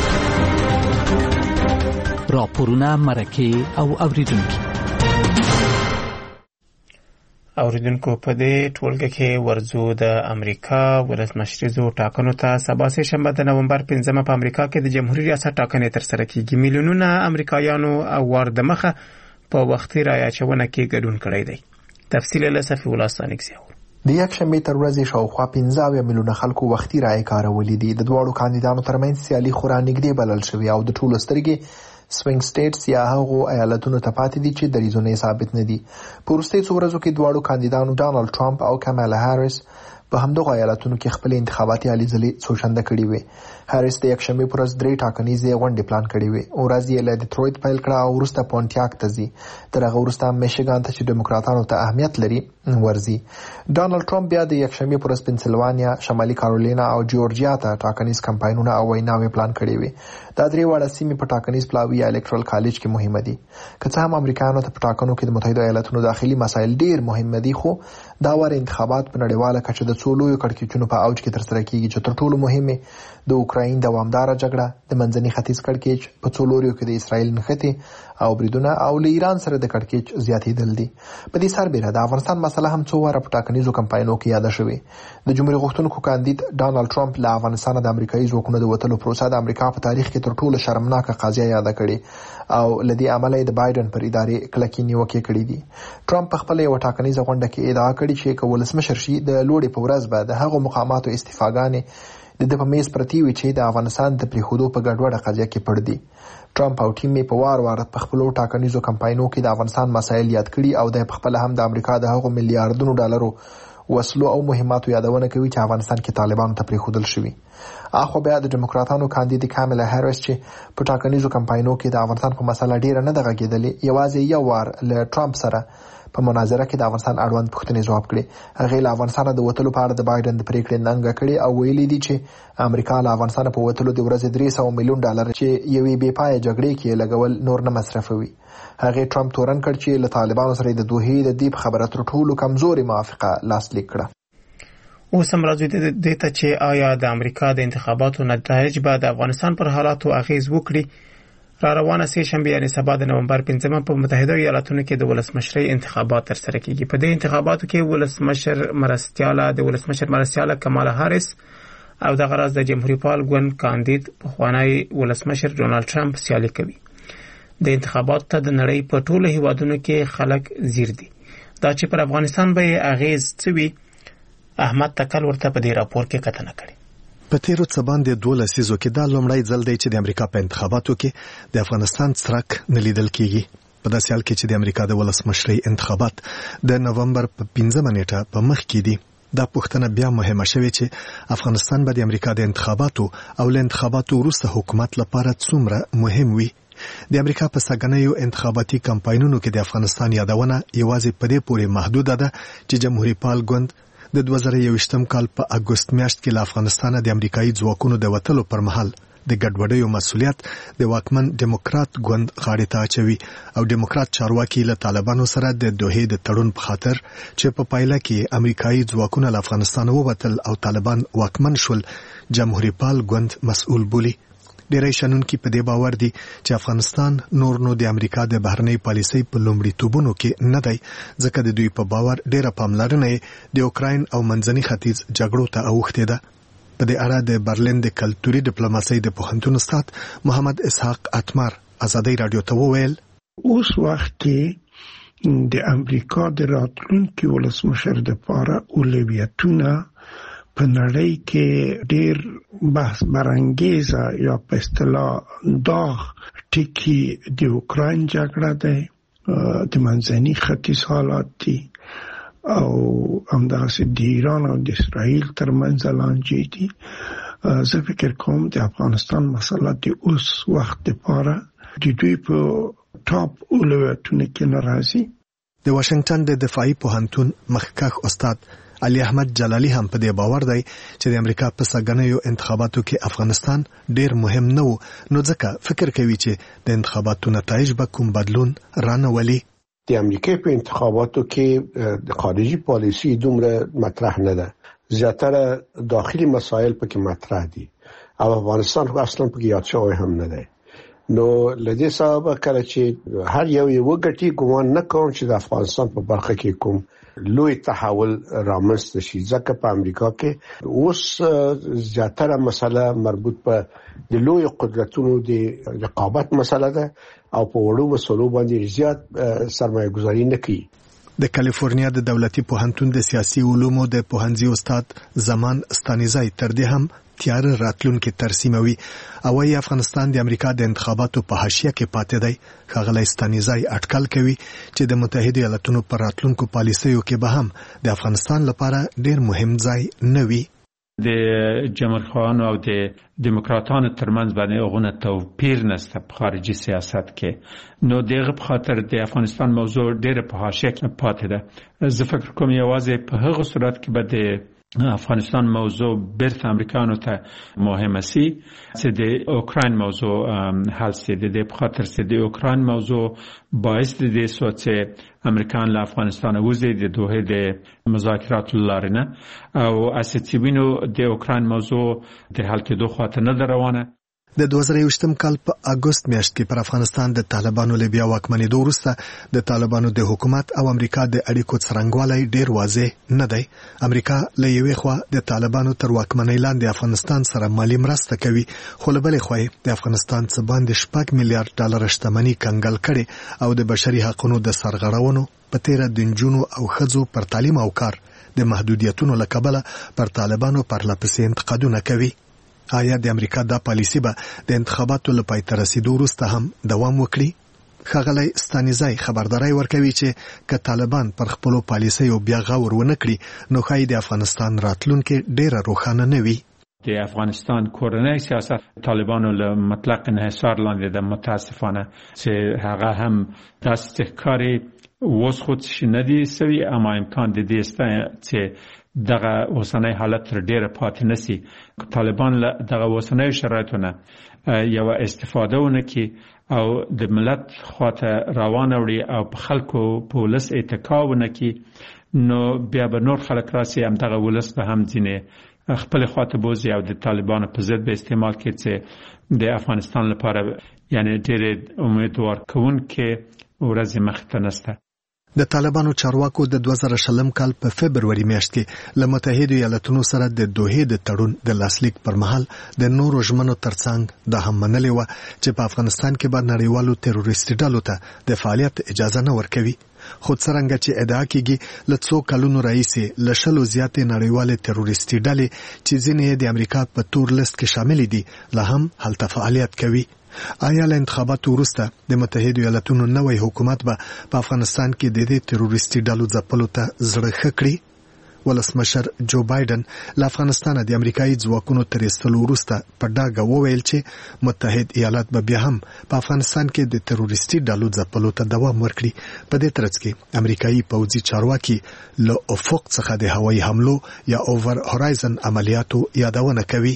راپورونه مرکې او اوریدونکي اوریدونکو په دې ټولګه کې ورځو د امریکا ولسمشریزو ټاکنو ته سبا سه شنبه د نومبر پنځمه په امریکا کې د جمهوریت ریاست ټاکنې ترسره کیږي. میلیونونه امریکایانو او وار د مخه په وختي رایه اچونه کې ګډون کړی دی. تفصیل له صفي الله ثانیکزیو. د یک شنبې تر ورځې شاوخوا پنځه اویا میلیونه خلکو وختي رایه کارولې دي. د دواړو کاندیدانو ترمنځ سیالي خورا نږدې بلل شوې او د ټولو سترګې سوینګ سټیټس یا هغو ایالتونو ته پاتې دي چې دریځونه ثابت نه دي. په وروستیو څو ورځو کې دواړو کاندیدانو ډانلډ ټرمپ او کمالا هاریس په همدغو ایالتونو کې خپل انتخاباتي هلې ځلې څوشنده کړې وې. هاریس د یک شنبې په ورځ درې ټاکنیزې غونډې پلان کړې وې. ورځ یې له ډیټرویت پیل کړه او وروسته پونټیاک ته ځي. تر هغه وروسته میشیګان ته چې ډیموکراتانو ته اهمیت لري ورځي. ډانلډ ټرمپ بیا د یک شنبې په ورځ پنسلوانیا، شمالي کارولینا او جورجیا ته ټاکنیز کمپاینونه او ویناوې پلان کړې وې. دا درې واړه سیمې په ټاکنیز پلاوي یا الکترال کالج کې مهمه دي. که څه هم امریکایانو ته په ټاکنو کې د متحده ایالاتونو داخلي مسایل ډیر مهم دي خو دا وړ انتخابات په نړیواله کچه د څو لویو کړکېچونو په اوج کې ترسره کیږي چې تر ټولو مهمه د اوکراین اوکراین دوامداره جګړه، د منځني ختیځ کړکېچ په څو لوریو کې د اسرائیل نښتې او بریدونه او له ایران سره د کړکېچ زیاتېدل دي. په دې سربېره د افغانستان مسله هم څو واره په ټاکنیزو کمپاینونو کې یاده شوې. د جمهوریت غوښتونکو کاندید ډانلډ ټرمپ له افغانستانه د امریکایي ځواکونو د وتلو پروسه د امریکا په تاریخ کې تر ټولو شرمناکه قضیه یاده کړې او له دې امله د بایدن پر ادارې کلکې نیوکې کړې دي. ټرمپ په خپله یوه ټاکنیزه غونډه کې ادعا کړې چې که ولسمشر شي د لوړې په ورځ به د هغو مقاماتو استعفاګانې د ده په میز پرتې وي چې د افغانستان د پرېښودو په ګډوډه قضیه کې پړ دي. ټرمپ او ټیم یې په وار وار په خپلو ټاکنیزو کمپاینونو کې د افغانستان مسایل یاد کړي او د خپل هم د امریکا د هغو میلیارډونو ډالرو وسلو او مهماتو یادونه کوي چې افغانستان کې طالبانو ته پرېښودل شوي. اخو بیا د ډیموکراتانو کاندید کاملا هریس چې په ټاکنیزو کمپاینونو کې د افغانستان په مسله ډیره نه ده غږېدلې، یوازې یو وار له ټرمپ سره په مناظره کې د افغانستان اړوند پوښتنې ځواب کړي. هغې له افغانستانه د وتلو په اړه د بایدن د پریکړې ننګه کړې او ویلي دي چې امریکا له افغانستانه په وتلو د ورځې درې سوه میلیون ډالر چې یوې بې پایه جګړې کې لګول نور نه مصرفوي. هغې ټرمپ تورن کړ چې له طالبانو سره د دوحې د دې په خبره تر ټولو کمزورې موافقه لاسلیک کړه. اوس هم راځو دې ته چې آیا د امریکا د انتخاباتو نتایج به د افغانستان پر حالاتو اغیز وکړي. را روانه سه شنبه یعنی سبا د نومبر پنځمه په متحده ایالاتونو کې د ولسمشرۍ انتخابات ترسره کیږي. په دې انتخاباتو کې ولسمشر مرستیاله د ولسمشر مرستیاله کمالا هاریس او د غراز د جمهوریت پال ګوند کاندید پخوانی ولسمشر ډونالد ټرمپ سیالي کوي. د انتخاباتو ته د نړۍ په ټولو هیوادونو کې خلک زیر دي. دا چې پر افغانستان به اغیز څه وي، احمد تکل ورته په دې راپور کې کتنه کړې. په تیرو څه باندې دوه لسیزو کې دا لومړی ځل دی چې د امریکا په انتخاباتو کې د افغانستان څرک نه لیدل کیږي. په داسې حال کې چې د امریکا د ولسمشرۍ انتخابات د نومبر په پنځمه نیټه په مخ کې دي، دا پوښتنه بیا مهمه شوې چې افغانستان به د امریکا د انتخاباتو او له انتخاباتو وروسته حکومت لپاره څومره مهم وي. د امریکا په سګنیو انتخاباتي کمپاینونو کې د افغانستان یادونه یوازې په دې پورې محدوده ده چې جمهوریت پال ګوند د دوه زره یوویشتم کال په اګوست میاشت کې له افغانستانه د امریکایي ځواکونو د وتلو پر مهال د ګډوډیو مسؤلیت د واکمن ډیموکرات ګوند غاړې ته اچوي او ډیموکرات چارواکي له طالبانو سره د دوحې د تړون په خاطر چې په پایله کې امریکایي ځواکونه له افغانستان ووتل او طالبان واکمن شول جمهوریت پال ګوند مسؤل بولي. ډیری شنونکي په دې باور دي چې افغانستان نور نو د امریکا د بهرنۍ پالیسۍ په لومړیتوبونو کې نه دی، ځکه د دوی په باور ډیره پاملرنه د اوکراین او منځني ختیځ جګړو ته اوښتې ده. په دې اړه د برلین د کلتوري ډیپلوماسۍ د پوهنتون استاد محمد اسحاق اتمر ازادي رادیو ته وویل، اوس وخت کې د امریکا د راتلونکي ولسمشر لپاره اولویتونه په نړۍ کې ډېر بحث برانګیزه یا په اصطلاح داغ ټکی د اوکراین جګړه ده، د منځني ختیځ حالات دي او همداسې د ایران او د اسرائیل ترمنځ لانجې دي. زه فکر کوم د افغانستان مسله د اوس وخت لپاره د دوی په ټاپ اولویتونو کې نه راځي. د واشنگټن د دفاعي پوهنتون مخکښ استاد علي احمد جلالي هم په دې باور دی چې د امریکا په سګنیو انتخاباتو کې افغانستان ډیر مهم نه و، نو ځکه فکر کوي چې د انتخاباتو نتایج به کوم بدلون رانولي. د امریکا په انتخاباتو کې د خارجي پالیسي دومره مطرح نه ده، زیاتره داخلي مسایل پکې مطرح دي او افغانستان خو اصلا پکې یاد شوی هم نه دی. نو لدې سبب کله چې هر یو یو وګټي ګومان نه کوم چې د افغانستان په برخه کې کوم لوی تحول رامنځته شي، ځکه په امریکا کې اوس زیاتره مسله مربوط په د لوی قدرتونو د رقابت مسله ده او په وړو مسلو باندې زیات سرمایه گذاري نه کوي. د کالیفورنیا د دولتي پوهنتون د سیاسي علومو د پوهنځي استاد زمان ستانیزای تر دې هم تیار راتلونکي ترسیموي او وايي افغانستان د امریکا د انتخاباتو په حاشیه کې پاتې دی. ښاغلی ستانیزای اټکل کوي چې د متحده ایالاتونو پر راتلونکو پالیسیو کې به هم د افغانستان لپاره ډیر مهم ځای نه وي. د جمهوریتخواهانو او د دموکراتانو ترمنځ باندې هغه توپیر نشته په خارجي سیاست کې، نو دغه په خاطر د افغانستان موضوع ډیره په حاشیه کې پاتې ده. زه فکر کوم یوازې په هغه صورت کې به د افغانستان موضوع بیرته امریکانو ته مهمه سي چې د اوکراین موضوع حل سي د دې په خاطر چې د اوکراین موضوع باعث د دې سوچ امریکان له افغانستان وځي د دوه د مذاکرات لارې نه او اساسي وینو د اوکراین موضوع د حل کېدو خاطر نه روانه. د دوه زره یوویشتم کال په اګوست میاشت کې پر افغانستان د طالبانو له بیا واکمنېدو وروسته د طالبانو د حکومت او امریکا د اړیکو څرنګوالی ډیر واضح نه دی. امریکا له یوې خوا د طالبانو تر واکمنۍ لاندې افغانستان سره مالی مرسته کوي، خو له بلې خوا د افغانستان څخه باندې شپږ میلیارډ ډالر شتمنۍ کنګل کړي او د بشري حقوقو د سرغړونو په تیره د نجونو او ښځو پر تعلیم او کار د محدودیتونو له کبله پر طالبانو پرلپسې انتقادونه کوي. آیا د امریکا دا پالیسی به د انتخاباتو له پای ته رسیدو وروسته هم دوام وکړي؟ ښاغلی ستانیزی خبرداری ورکوي چې که طالبان پر خپلو پالیسیو بیا غور ونه کړي نو ښایي د افغانستان راتلونکې ډیره روښانه نه وي. د افغانستان کورنۍ سیاست طالبانو له مطلق انحصار لاندې ده، متاسفانه چې هغه هم داسې ښکاري اوس خو څه نه دي سوي، اما امکان د دې شته چې دغه اوسنۍ حالت تر ډیره پاتې نشي. طالبان له دغه اوسنۍ شرایطونه یو استفاده ونه کړي او د ملت خواته روان وړي او په خلکو په ولس اتکا ونه کړي نو بیا به نور خلک راسي هم دغه ولس به هم ځینې خپل خواته بوزي او د طالبانو په ضد به استعمال کړي چې د افغانستان لپاره یعنی ډېر امیدوار کوونکې ورځې مخته نشته. د طالبانو چارواکو د دوه زره شلم کال په فبروري میاشت کې له متحده ایالاتونو سره د دوحې د تړون د لاسلیک پر مهال د نورو ژمنو ترڅنګ د هم منلې و چې په افغانستان کې به نړیوالو تروریستي ډلو ته د فعالیت اجازه نه ورکوي. خو څرنګه چې ادعا کیږي له څو کلونو راهیسې له شلو زیاتې نړیوالې تروریستي ډلې چې ځینې د امریکا په تور لیست کې شامل دي لا هم هلته فعالیت کوي. آیا له انتخاباتو وروسته د متحده ایالاتونو نوی حکومت به په افغانستان کې د دې تروریستي ډلو ځپلو ته زړه ښه کړي؟ ولسمشر جو بایدن له افغانستانه د امریکایي ځواکونو تر ایستلو وروسته په ډاګه وویل چې متحد ایالات به بیا هم په افغانستان کې د تروریستي ډلو ځپلو ته دوام ورکړي. په دې ترڅ کې امریکایي پوځي چارواکي له افق څخه د هوایي حملو یا اوور هورایزن عملیاتو یادونه کوي.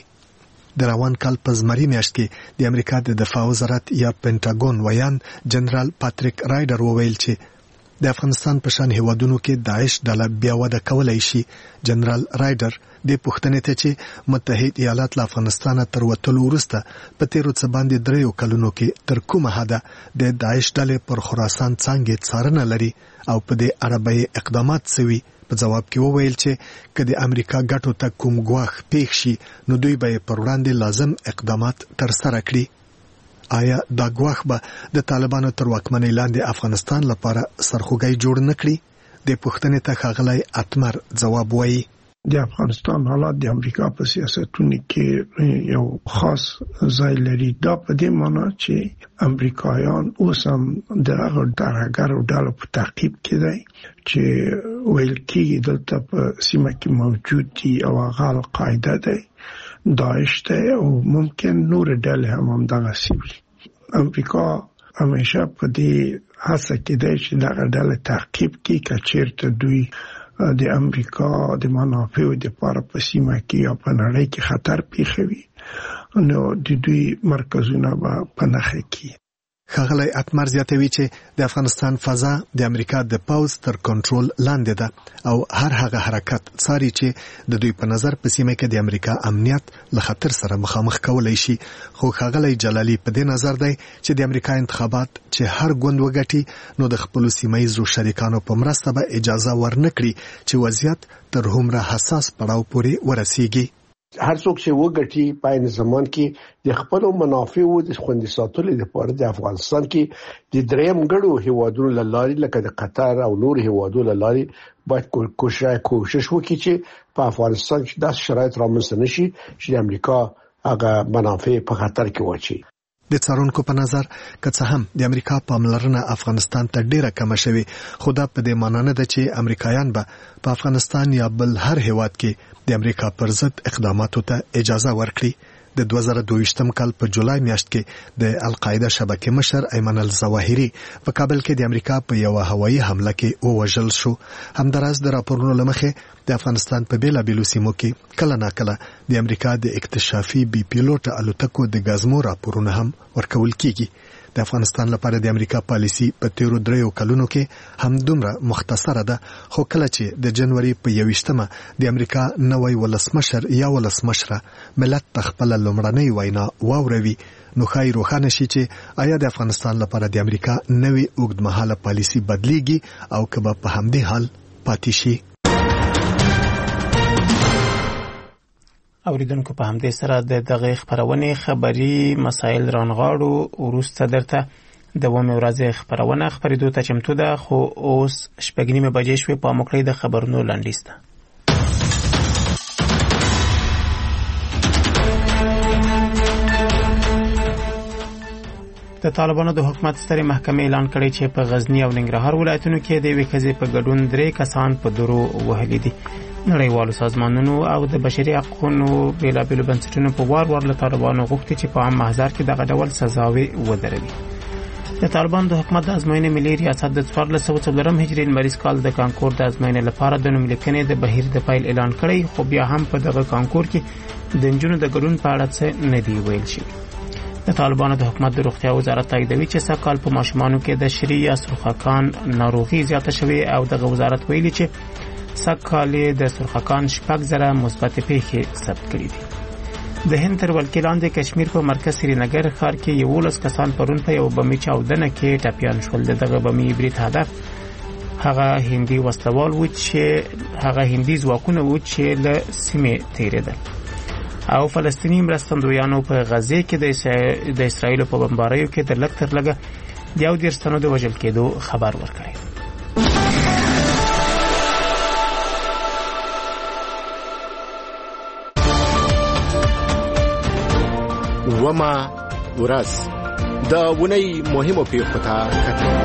د روان کال په زمري میاشت کې د امریکا د دفاع وزارت یا پینټاګون ویان جنرال پاتریک رایډر وویل چې د افغانستان په شان هیوادونو کې داعش ډله بیا وده کولای شي. جنرال رایډر د پښتنې ته چې متحد ایالات له افغانستان تر وتلو وروسته په تیرو څه باندې دریو کلونو کې تر کومه حده د داعش ډلې پر خراسان څنګه څارنه لري او په دې اړه به اقدامات سوي. په جواب کې وویل چې که د امریکا ګټو ته کوم ګواښ پیښ شي نو دوی به پر وړاندې لازم اقدامات ترسره کړي. آیا دا ګواښ به د طالبانو تر واکمنۍ لاندې افغانستان لپاره سرخوږی جوړ نه کړي؟ د پوښتنې ته ښاغلی اتمر ځواب وایي. د افغانستان حالات د امریکا په سیاستونو کې یو خاص ځای لري. دا په دې معنی چې امریکایان اوس هم د هغه ترهګرو ډلو په تعقیب کې دي چې ویل کېږي دلته په سیمه کې موجود دي او هغه القاعده دی، داعش دی او ممکن نور ډلې هم همدغسې وي. امریکا همیشه په دې هڅه کې دی چې دغه ډلې تعقیب کړي که چېرته دوی د امریکا د منافعو دپاره په سیمه کې یا په نړۍ کې خطر پیښوي نو د دوی مرکزونه به په نښه کړي. ښاغلی اتمر زیاتوي چې د افغانستان فضا د امریکا د پوځ تر کنټرول لاندې ده او هر هغه حرکت څاري چې د دوی په نظر په سیمه کې د امریکا امنیت له خطر سره مخامخ کولای شي. خو ښاغلی جلالي په دې نظر دی چې د امریکا انتخابات چې هر ګوند وګټي نو د خپلو سیمهییزو شریکانو په مرسته به اجازه ورنه کړي چې وضعیت تر هومره حساس پړاو پورې ورسیږي. هر څوک چې وګټي په عین زمان کې د خپل منافعو د خوندي ساتلو لپاره د افغانستان کې د دریم ګړو هیوادونو لاري لکه د قطر او نور هیوادونو لاري باید کوشش کوشش وکړي چې په افغانستان کې د شرایط رامنځته نشي چې د امریکا هغه منافع په خطر کې واچي. د څارونکو په نظر که څه هم د امریکا پاملرنه افغانستان ته ډیره کمه شوې، خو دا په دې معنی نه ده چې امریکایان به په افغانستان یا بل هر هیواد کې د امریکا پر ضد اقداماتو ته اجازه ورکړي. د دوه زره دوه ویشتم کال په جولای میاشت کې د القاعده شبکې مشر ایمن الظواهری په کابل کې د امریکا په یو هوایي حمله کې ووژل شو. همداراز د راپورونو لمخې د افغانستان په بیلابیلو سیمو کې کله ناکله د امریکا د اکتشافي بي پیلوټ الوتکو د ګازمو راپورونه هم ورکول کیږي. د افغانستان لپاره د امریکا پالیسی په تیرو دریو کلونو کې هم دومره مختصره ده، خو کله چې د جنوري په یویشتمه د امریکا نوی ولسمشر یا ولسمشره ملت خپل لومړنۍ وینا واوروي، نو ښایي روښانه شي چې آیا د افغانستان لپاره د امریکا نوی اوږدمهاله پالیسی بدلیږي او که به په همدې حال پاتې شي. اوریدونکو په همدې سره د دغه خبرونې خبري مسایل رانغاړو. وروسته درته د اوومې ورځې خبرونه خبرېدو ته چمتو ده، خو اوس شپږ نیمې بجې شوې. په موکړۍ د خبرونو لنډیز ده. د طالبانو د حکومت سترې محکمې اعلان کړی چې په غزنی او ننګرهار ولایتونو کې د یوې ښځې په ګډون درې کسان په درو وهلي دي. نړیوالو سازمانونو او د بشري حقوقو بیلابیلو بنسټونو په وار وار له طالبانو غوښتي چې په عام محضر کې دغه ډول سزاوي ودروي. د طالبانو د حکومت د ازموینې ملي ریاست د څوارلس سوه څلورم هجري لمریز کال د کانکور د ازموینې لپاره د نوملیکنې د بهیر د پیل اعلان کړی، خو بیا هم په دغه کانکور کې د نجونو د ګډون په اړه څه نه دی ویل شوي. د طالبانو د حکومت د روغتیا وزارت تاییدوي چې سږ په ماشومانو کې د شری یا سرخکان ناروغي زیاته شوې او دغه وزارت ویلي چې سږ کال د سرخکان شپږ زره مثبت پیښې ثبت کړي دي. د هند تر ولکې لاندې کشمیر په مرکز سرینګر ښار کې یولس کسان پرون په یو بمي چاودنه کې ټپیان شول. دغه بمي برید هدف هغه هندي وسلوال و چې هغه هندي ځواکونه و چې له سیمې تیرېدل او فلسطیني مرستندویانو په غزه کې د اسرایل په بمباریو کې د لږ تر لږه د یو دېرش تنو د وژل کېدو خبر ورکړی. وما ورځ د ونی مهمو پیښو ته کتل.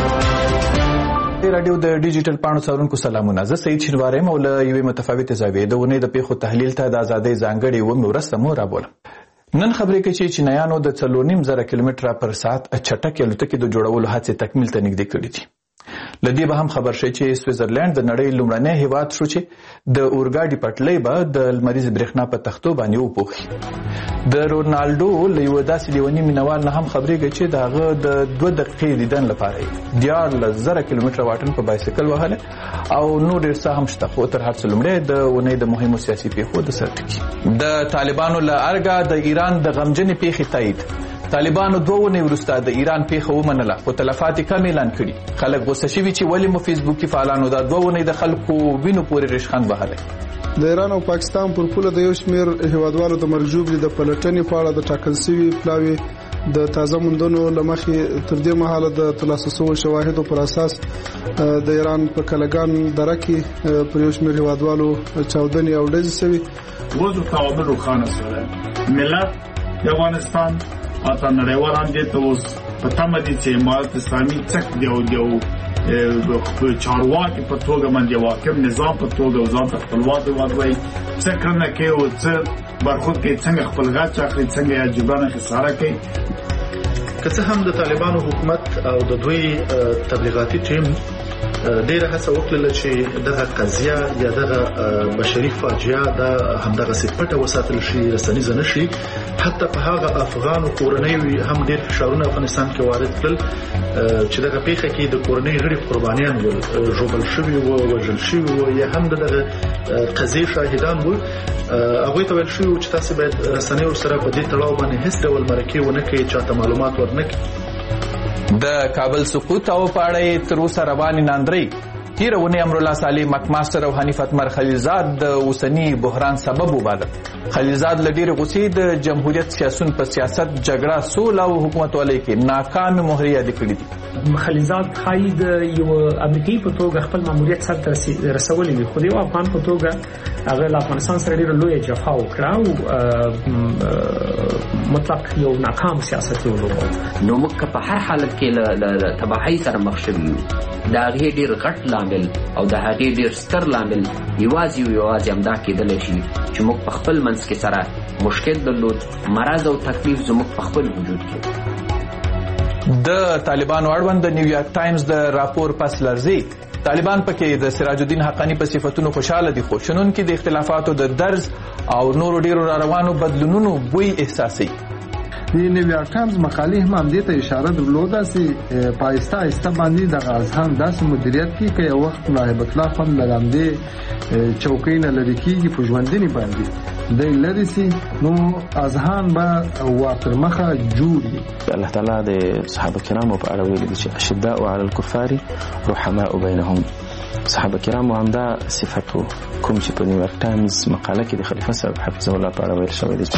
رادیو د ډیجیټل پاڼو څارونکو سلامونه. زه سید شینواری یم او له یوې متفاوتې زاویې د ونی د پیښو تحلیل ته د ازادۍ ځانګړې ومې ورځ مو رابولم. نن خبرې کوي چې چینایانو د څلور نیم زره کیلومتره پر ساعت چټکې الوتکې د جوړولو هڅې تکمیل ته نږدې کړې دي. لدې به هم خبر شي چې سویټزرلند د نړۍ لومړنی هیواد شو چې د اورګاډي پټلۍ به د لمریز برېښنا په تختو باندې وپوښي. د رونالډو له یو داسې لیونی مینوال نه هم خبرېږي چې د هغه د دوه دقیقې دیدن لپاره دیارلس زره کیلومتره واټن په بایسکل وهله او نور ډېر څه هم شته. خو تر هر څه لومړی د اونۍ د مهمو سیاسي پیښو د سر ټکي. د طالبانو له ارګه د ایران د غمجنې پیښې تایید. طالبانو دوه ونې وروسته د ایران پیښه ومنله، خو تلفات یې کم اعلان کړي. خلک غوسه شوي چې ولې مو فیسبوکي فعالانو دا دوه ونې د خلکو وینو پورې ریشخند وهلی. د ایران او پاکستان پر پوله د یو شمېر هیوادوالو د مرګ ژوبلې د پلټنې په اړه د ټاکل شوي پلاوي د تازه موندنو له مخې تر دې مهاله د ترلاسه شویو شواهدو پر اساس د ایران په کلګان دره کې پر یو شمېر هیوادوالو چاودنې او ډزې شوي. اوس تعامل روښانه شوی. ملت د افغانستان اته نړیوالان دي ته اوس په تمه دي چې امارت اسلامي څخه دیو دیو په چارواکي په توګه باندې واکم نظام په توګه وزارت خپلواک ودوي څنګه نه کې او څه برخود کې څنګه خپل غاټ اخلي څنګه یا جبران خساره کوي. که څه هم د طالبانو حکومت او د دوی تبلیغاتي ټیم ډیره هڅه وکړه چې دغه قضیه یا دغه بشري فاجعه د همدغه سپټه وساتل شي، رسنیز نه شي. حتی په هغه افغان کورنۍ هم ډیر فشارونه افغانستان کې وارد کړل چې دغه پیښه کې د کورنۍ غړي قربانیان ول، ژوبل شوي وو، وژل شوي وو، یا هم دغه قضیې شاهدان وو. هغوی ته ویل شوي چې تاسو باید رسنۍ ورسره په دې تړاو باندې هیڅ ډول مرکې ونه کړئ، چاته معلومات ورنه کړئ. د کابل سقوط او پاړې تر اوسه روانې ناندري. تیرونی امرالله صالح مکماستر او حنیف اتمر خلیلزاد د اوسنی بحران سبب وباله. خلیلزاد له ډېرې غوسې د جمهوریت سیاسون په سیاست جګړه سوله او حکومت ولې کې ناکام مهرې یاد کړې دي. خلیلزاد خاید یو امریکایي په توګه خپل ماموریت سره رسولې وي، خو د یو افغان په توګه هغه له افغانستان سره ډېره لویه جفا وکړه او مطلق یو ناکام سیاست یې ولوباوه. نو موږ که په هر حالت کې له تباهۍ سره مخ شوي یو، د هغې ډېر غټ لامل او د هغې ډېر ستر لامل یوازې او یوازې همدا کېدلی شي چې موږ په خپل منځ کې سره مشکل درلود، مرض او تکلیف زموږ په خپل وجود کې. د طالبانو اړوند د نیویارک ټایمز د راپور پس لرزي طالبان پکې د سراج الدین حقانی په صفتونو خوشاله دي، خو شنونکي د اختلافاتو د درز او نورو ډیرو را روانو بدلونونو بوی احساسي. د نیویارک ټایمز مقالې هم همدې ته اشاره درلوده چې په آهسته آهسته باندې دغه اذهان داسې مدیریت کوي که یو وخت نایب الله هم له همدې چوکۍ نه لرې کېږي په ژوندنې باندې دی لرې سي، نو اذهان به واتر مخه جوړي. الله تعالی د صحابه کرامو په اړه ویلي دي چې اشداء علی الکفار رحماء بینهم. صحابه کرامو همدا صفت و کوم چې په نیویارک ټایمز مقاله کې د خلیفه صاحب حفظه الله په اړه ویل شوی دی.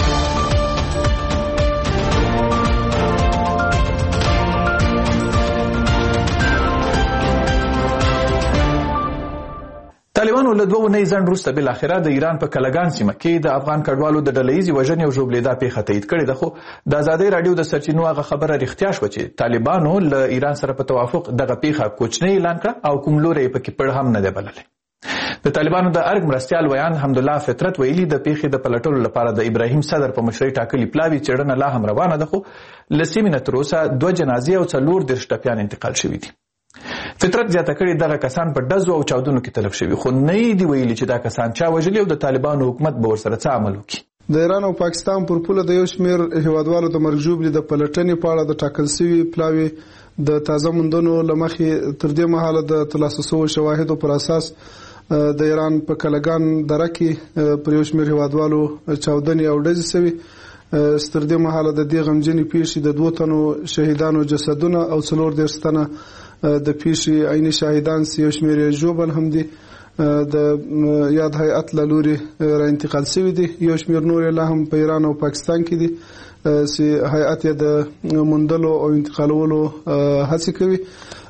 طالبانو له دوه اونۍ ځنډ وروسته بالاخره د ایران په کلګان سیمه کې د افغان کډوالو د ډلهیزې وژنې او ژوبلېدا پیښه تایید کړې ده، خو د ازادۍ راډیو د سرچینو هغه خبره رښتیا شوه چې طالبانو له ایران سره په توافق دغه پیښه کوچنۍ اعلان کړه او کوم لوری یې پکې پړ هم نه دی بللی. د طالبانو د ارګ مرستیال ویان حمدالله فطرت ویلي د پیښې د پلټلو لپاره د ابراهیم صدر په مشرۍ ټاکلي پلاوي څېړنه لا هم روانه ده، خو له سیمې نه تر اوسه دوه جنازې او څلور دېرش ټپیان انتقال شوي دي. فطرت زیاته کړې دغه کسان په ډزو او چاودنو کې تلف شوي، خو نه یې دي ویلي چې دا کسان چا وژلي او د طالبانو حکومت به ورسره څه عمل وکړي. د ایران او پاکستان پر پوله د یو شمېر هیوادوالو د مرګ ژوبلې د پلټنې په اړه د ټاکل شوي پلاوي د تازه موندنو له مخې تر دې مهاله د ترلاسه شویو شواهدو پر اساس د ایران په کلګان دره کې پر یو شمېر هیوادوالو چاودنې او ډزې شوي. ستر دې مهاله د دې غمجنې پیښې د دوه تنو شهیدانو جسدونه او څلور دېرش تنه د پیښې عیني شاهدان سي یو شمېر یې ژوبل هم دي د یاد هیئت له لوري را انتقال شوي دي. یو شمېر نور یې لا هم په ایران او پاکستان کې دي چې هیئت یې د موندلو او انتقالولو هڅې کوي.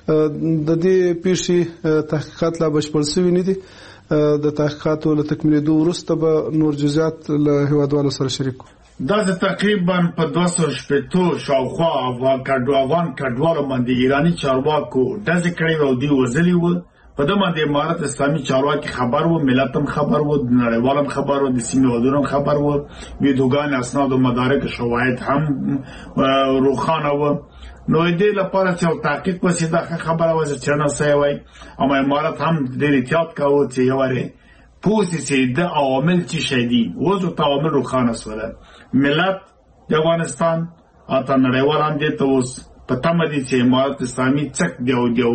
د دې پیښې تحقیقات لا بشپړ شوي نه دي. د تحقیقاتو له تکمیلېدو وروسته به نور جزئیات له هیوادوالو سره شریک کړو. دا د تقریبا په دوه سوه شپېتو شاوخوا افغان کډوالو باندې ایراني چارواکو ډزې کړې او دوی وژلي وو. په دې باندې امارت اسلامي چارواکي خبر وو، ملت هم خبر وو، نړیوال هم خبر وو، د سیمې هیوادونو هم خبر وو، ویډیوګانې اسناد او مدارک شواهد هم روښانه وو. نو دې لپاره چې تحقیق وشي دا خبره وه چې څېړنه شوې وای، اما امارت هم ډېر احتیاط کاوه چې یوارې پوه چې د عوامل څه شی دي. اوس ورته عوامل روښانه شول. ملت د افغانستان او نړیوال هم دې ته اوس په تمه دي چې امارت اسلامي څک دی او د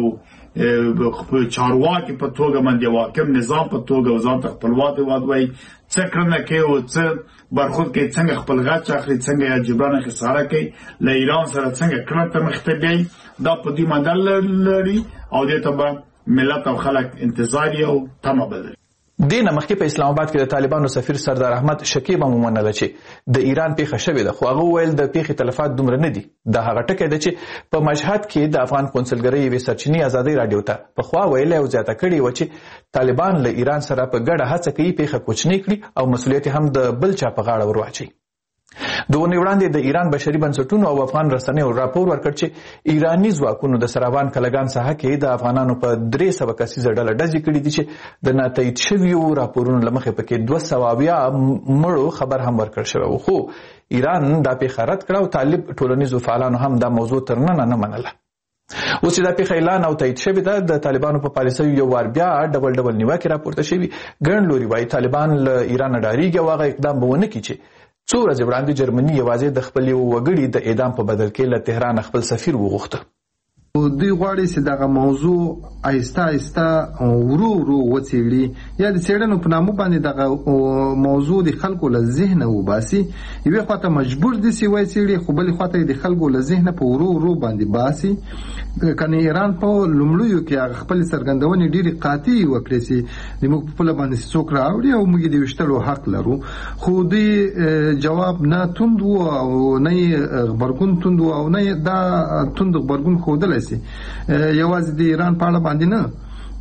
چارواکي په توګه باندې واکم نظام په توګه وزارت خپلواک هیواد وایي څه کړنه کوي او څه برخورد کوي، څنګه خپل غچ اخلي، څنګه یې جبران خساره کوي، له ایران سره څنګه کړنه ته مخ ته بیایي. دا په دې باندې لري او دې ته به ملت او خلک انتظار او تمه بلري. دې نه مخکې په اسلام آباد کې د طالبانو سفیر سردار احمد شکیب هم ومنله چې د ایران پیښه شوې ده، خو هغه وویل د پیښې تلفات دومره نه دي. دا هغه ټکی ده چې په مشهد کې د افغان قونسلګرۍ یوې سرچینې ازادۍ راډیو ته پخوا ویلې او زیاته کړې وه چې طالبان له ایران سره په ګډه هڅه کوي پیښه کوچنۍ کړي او مسؤلیت هم د بل چا په غاړه ور واچوي. د اونۍ وړاندې د ایران بشري بنسټونو او افغان رسنیو راپور ورکړ چې ایراني ځواکونو د سراوان کلګان ساحه کې د افغانانو په درې سوه کسیزه ډله ډزې کړي دي چې د ناتایید شویو راپورونو له مخې پکې دوه سوه اویا مړو خبر هم ورکړل شوی و، خو ایران دا پیښه رد کړه او طالب ټولنیزو فعالانو هم دا موضوع تر ننه نه منله. اوس چې دا پیښه اعلان او تایید شوې ده، د طالبانو په پالیسیو یو وار بیا ډبل ډبل نیوکې راپورته شوي. ګڼ لوري وایي طالبان له ایران ډارېږي او هغه اقدام به ونه کړي چې څو ورځې وړاندې جرمني یوازې د خپل یو وګړي د اعدام په بدل کې له تهران خپل سفیر وغوښته. دوی غواړي چې دغه موضوع آهسته آهسته ورو ورو وڅېړي یا د څېړنو په نامه باندې دغه موضوع د خلکو له ذهنه وباسي. یوې خواته مجبور دي چې وڅېړي، خو بلې خواته د خلکو له ذهنه په ورو ورو باندې باسي. کنه ایران په لومړیو کې هغه خپل څرګندونې ډېرې قاطع وکړې چې موږ په خپله باندې څوک راوړي او موږ د ویشتلو حق لرو، خو دوی جواب نه توند و او نه غبرګون توند و او نه دا توند غبرګون ښودلی سي. یوازې د ایران په اړه باندې نه،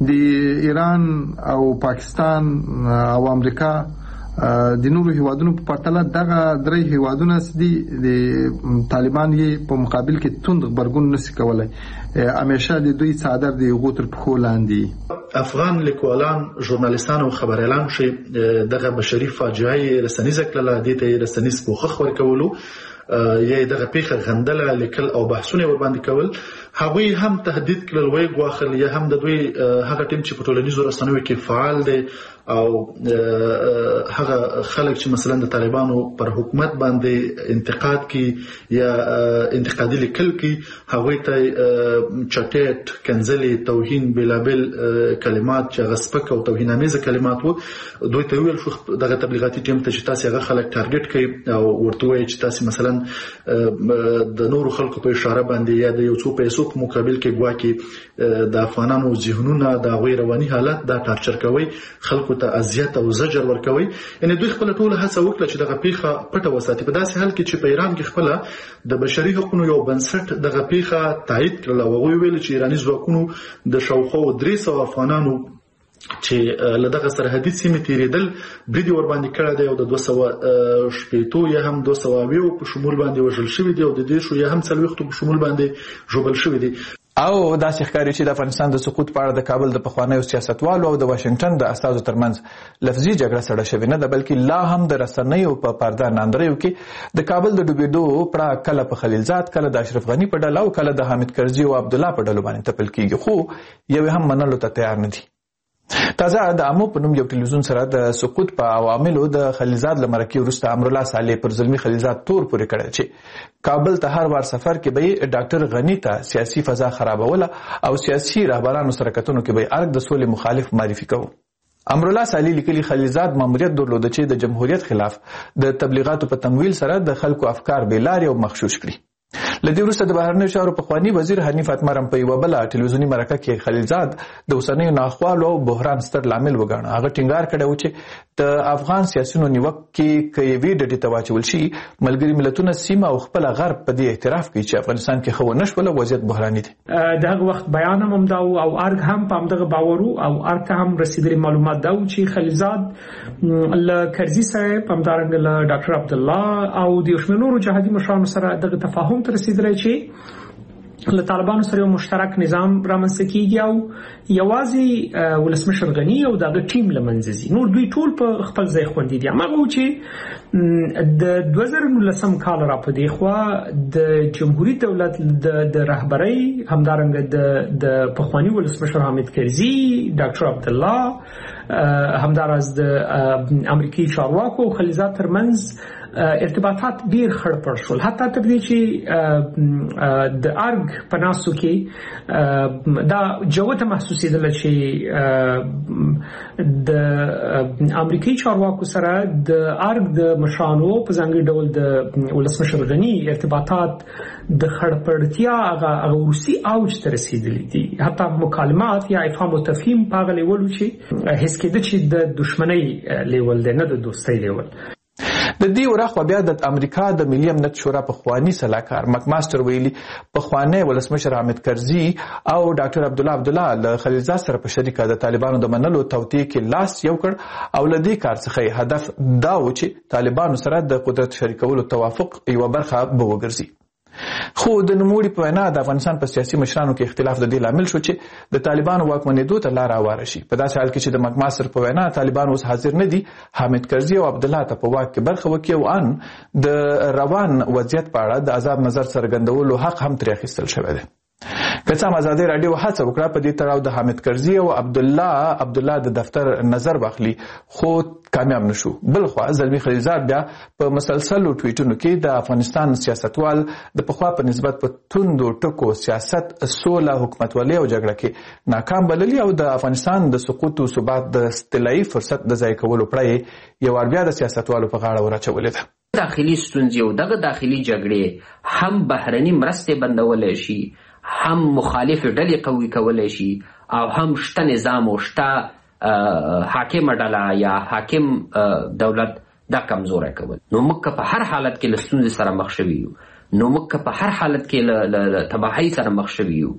د ایران او پاکستان او امریکا د نورو هیوادونو په پرتله دغه درې هیوادونه دي د طالبان یې په مقابل کې توند غبرګون نشي کولای. همیشه د دوی څادر د غوتر په خو لاندې. افغان لیکوالان، ژورنالیستان او خبريالان چې دغه بشري فاجعه رسنیزه کړله، د دې رسنیز پوښښ ورکولو یا دغه پیښه غندله، لیکل او بحثونه ور باندې کول، هغوی هم تهدید کړل وای ګواخل یا هم د دوی هغه ټیم چې په ټولنیزو رسنیو کې فعال دي او هغه خلک چې مثلا د طالبانو پر حکومت باندې انتقاد کوي یا انتقادي لیکل کوي، هغوی ته چټیټ، کنځلې، توهین، بلابل کلمات چې غسپک او توهینامیز کلمات وو، دوی ته ویل شو دغه تبلیغاتي ټیم ته چې تاسو هغه خلک ټارګټ کوي او ورته وایي چې تاسو مثلا د نورو خلکو په اشاره باندې یا د یو څو پیسو په مقابل کې ګواکي د افغانانو ذهنونه د غوي رواني حالت دا ټارچر کوي، خلکو ته اذیت او زجر ورکوي. یعنی دوی خپل ټول هڅه وکړه چې دغه پیښه پټه وساتي، په داسې حال کې چې په ایران کې خپل د بشري حقوقو یو بنسټ دغه پیښه تایید کړل او هغوی ویل چې ایراني ځواکونو د شاوخوا درې سوه افغانانو چې له دغه سرحدي سیمې تیریدل برید ور باندې کړی دی او د دوه سوه شپېتو یا هم دوه سوه اویو په شمول باندې وژل شوي دي او د دېرشو یا هم څلوېښتو په شمول باندې ژوبل شوي دي. او داسې ښکاري چې د افغانستان د سقوط په اړه د کابل د پخوانیو سیاستوالو او د واشنګټن د استازو ترمنځ لفظي جګړه سړه شوې نه ده، بلکې لا هم د رسنیو په پرده ناندریو کې د کابل د ډوبېدو پړه کله په خلیلزاد، کله د اشرف غني په ډله او کله د حامد کرزي او عبدالله په ډلو باندې تپل کېږي، خو یو هم منلو ته تیار نه دي. تازه د امو په نوم یو ټلویزیون سره د سقوط په عواملو د خلیلزاد له مرکې وروسته امرالله صالح پر زلمي خلیلزاد تور پورې کړی چې کابل ته هر وار سفر کې به ډاکټر غني ته سیاسي فضا خرابوله او سیاسي رهبرانو سره کتنو کې به ارګ د سولې مخالف معرفي کوو. امرالله صالح لیکلي خلیلزاد ماموریت درلوده چې د جمهوریت خلاف د تبلیغاتو په تمویل سره د خلکو افکار بېلارې او مغشوش کړي. له دې وروسته د بهرنیو چارو پخواني وزیر حنیف اتمرم په یوه بله ټلویزیوني مرکه کې خلیلزاد د اوسنیو ناخوالو او بحران ستر لامل وګاڼه. هغه ټینګار کړی و چې د افغان سیاسیونو نیوکې که یوې ډډې ته واچول شي، ملګري ملتونه سیمه او خپله غرب په دې اعتراف کوي چې افغانستان کې ښه ونه شوله، وضعیت بحراني دی. د هغه وخت بیان هم همدا و او ارګ هم په همدغه باور و او ارګ ته هم رسېدلي معلومات دا و چې خلیلزاد له کرزي صاحب، همدارنګه له ډاکټر عبدالله او د یو شمېر نورو جهادي مشرانو سره دغه تفاهم ته رسېدلی چې له طالبانو سره یو مشترک نظام رامنځته کیږي او یوازې ولسمشر غني او دغه ټیم له منځه ځي، نور دوی ټول په خپل ځای خوندي دي. هماغه و چې د دوه زره نولسم کال را په دې خوا د جمهوریت دولت د رهبرۍ، همدارنګه د پخواني ولسمشر حامد کرزي، ډاکټر عبدالله، همداراز د امریکایي چارواکو او خلیلزاد ترمنځ ارتباطات ډیر خړ پړ شول، حتی تر دې چې د ارګ په ناستو کې دا جوته محسوسېدله چې د امریکایي چارواکو سره د ارګ د مشرانو په ځانګړي ډول د ولسمشر غني ارتباطات د خړپړتیا هغه وروستي اوج ته رسېدلي دي، حتی مکالمات یا افهام او تفهیم په هغه لیول چې حس کېده چې د دښمنۍ لیول دی، نه د دوستۍ لیول. د دې وراخوا بیا د امریکا د ملي امنیت شورا پخواني سلاکار مک ماستر ویلي پخوانی ولسمشر حامد کرزي او ډاکټر عبدالله عبدالله له خلیلزاد سره په شریکه د طالبانو د منلو توطیې کې لاس یو کړ او له دې کار څخه هدف دا و چې طالبانو سره د قدرت شریکولو توافق یوه برخه به وګرځي. خو د نوموړي په وینا د افغانستان په سیاسي مشرانو کې اختلاف د دې لامل شو چې د طالبانو واکمنېدو ته لاره هواره شي. په داسې حال کې چې د مک ماستر په وینا طالبان اوس حاضر نه دي حامد کرزي او عبدالله ته په واک کې برخه وکړي او ان د روان وضعیت په اړه د عذاب نظر څرګندولو حق هم ترې اخیستل شوی دی. که څه هم ازادي راډیو هڅه وکړه په دې تړاو د حامد کرزي او عبدالله عبدالله د دفتر نظر واخلي، خو کامیاب نشو. بلخوا زلمي خلیلزاد بیا په مسلسلو ټویټونو کې د افغانستان سیاستوال د پخوا په نسبت په توندو ټکو سیاست، سوله، حکومتولۍ او جګړه کې ناکام بللي او د افغانستان د سقوط او ثبات د طلایي فرصت د ضایع کولو پړه یې یو وار بیا د سیاستوالو په غاړه ورچولې ده. داخلي ستونزې او دغه داخلي جګړې هم بهرني مرستې بندولی شي، هم مخالف ډلې قوي کولی شي او هم شته نظام او شته حاکمه ډله یا حاکم دولت دا کمزوری کول. نو موږ که په هر حالت کې له ستونزې سره مخ شوي یو، نو موږ که په هر حالت کې له تباهۍ سره مخ شوي یو،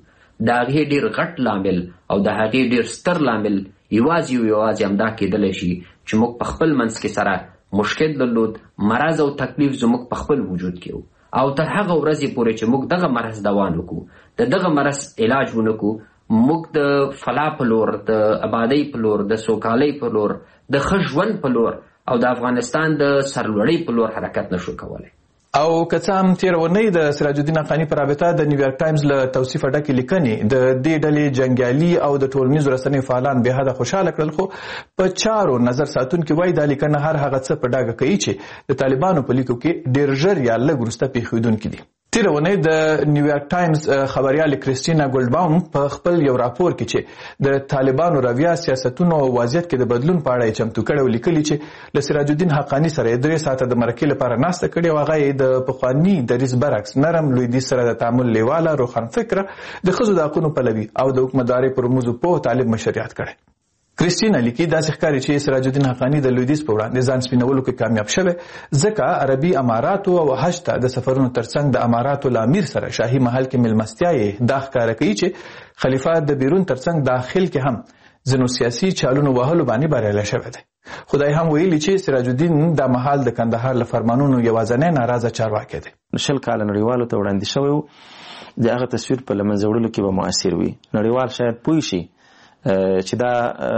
د هغې ډېر غټ لامل او د هغې ډېر ستر لامل یوازې او یوازې همدا کېدلی شي چې موږ په خپل منځ کې سره مشکل درلود، مرض او تکلیف زموږ په خپل وجود کې و، او تر هغه ورځې پورې چې موږ دغه مرض دوام وکړو، د دغه مرض علاج ونه کړو، موږ د فلا په لور، د آبادۍ په لور، د سوکالۍ په لور، د ښه ژوند په لور او د افغانستان د سرلوړۍ په لور حرکت نشو کولی. او که څه هم تېره اونۍ د سراج الدین حقاني په رابطه د نیویارک ټایمز له توصیفه ډکې لیکنې د دې ډلې جنګیالي او د ټولنیزو رسنیو فعالان بې حده خوشحاله کړل، خو په چارو نظر ساتونکي وایي دا لیکنه هر هغه څه په ډاګه کوي چې د طالبانو په لیکو کې ډېر ژر یا لږ وروسته پېښېدونکي دي. تېره اونۍ د نیویارک ټایمز خبریال کریسټینا ګولډباوم په خپل یو راپور کې چې د طالبانو رویه، سیاستونو او وضعیت کې د بدلون په اړه یې چمتو کړی او لیکلي چې له سراج الدین حقاني سره یې درې ساعته د مرکې لپاره ناسته کړې او هغه یې د پخواني دریځ برعکس نرم لویدیځ سره د تعامل لیواله، روښانفکره، د ښځو د حقونو پلوي او د حکومتدارۍ پر رموزو پوه طالب مشریات کړی. کریسټینا لیکي داسې ښکاري چې سراج الدین حقاني د لویدیځ په وړاندې ځان سپینولو کې کامیاب شوی، ځکه عربي اماراتو او حج ته د سفرونو ترڅنګ د اماراتو له امیر سره شاهي محل کې مېلمستیا یې دا ښکاره کوي چې خلیفه د بیرون ترڅنګ داخل کې هم ځینو سیاسي چالونو وهلو باندې بریالی شوی دی. خدای هم ویلي چې سراج الدین دا مهال د کندهار له فرمانونو یوازینی ناراضه چارواکی دی. شل کاله نړیوالو ته وړاندې شوی و، د هغه تصویر په له منځه وړلو کې به مؤثر وي. نړیوال شاید پوه شي چې دا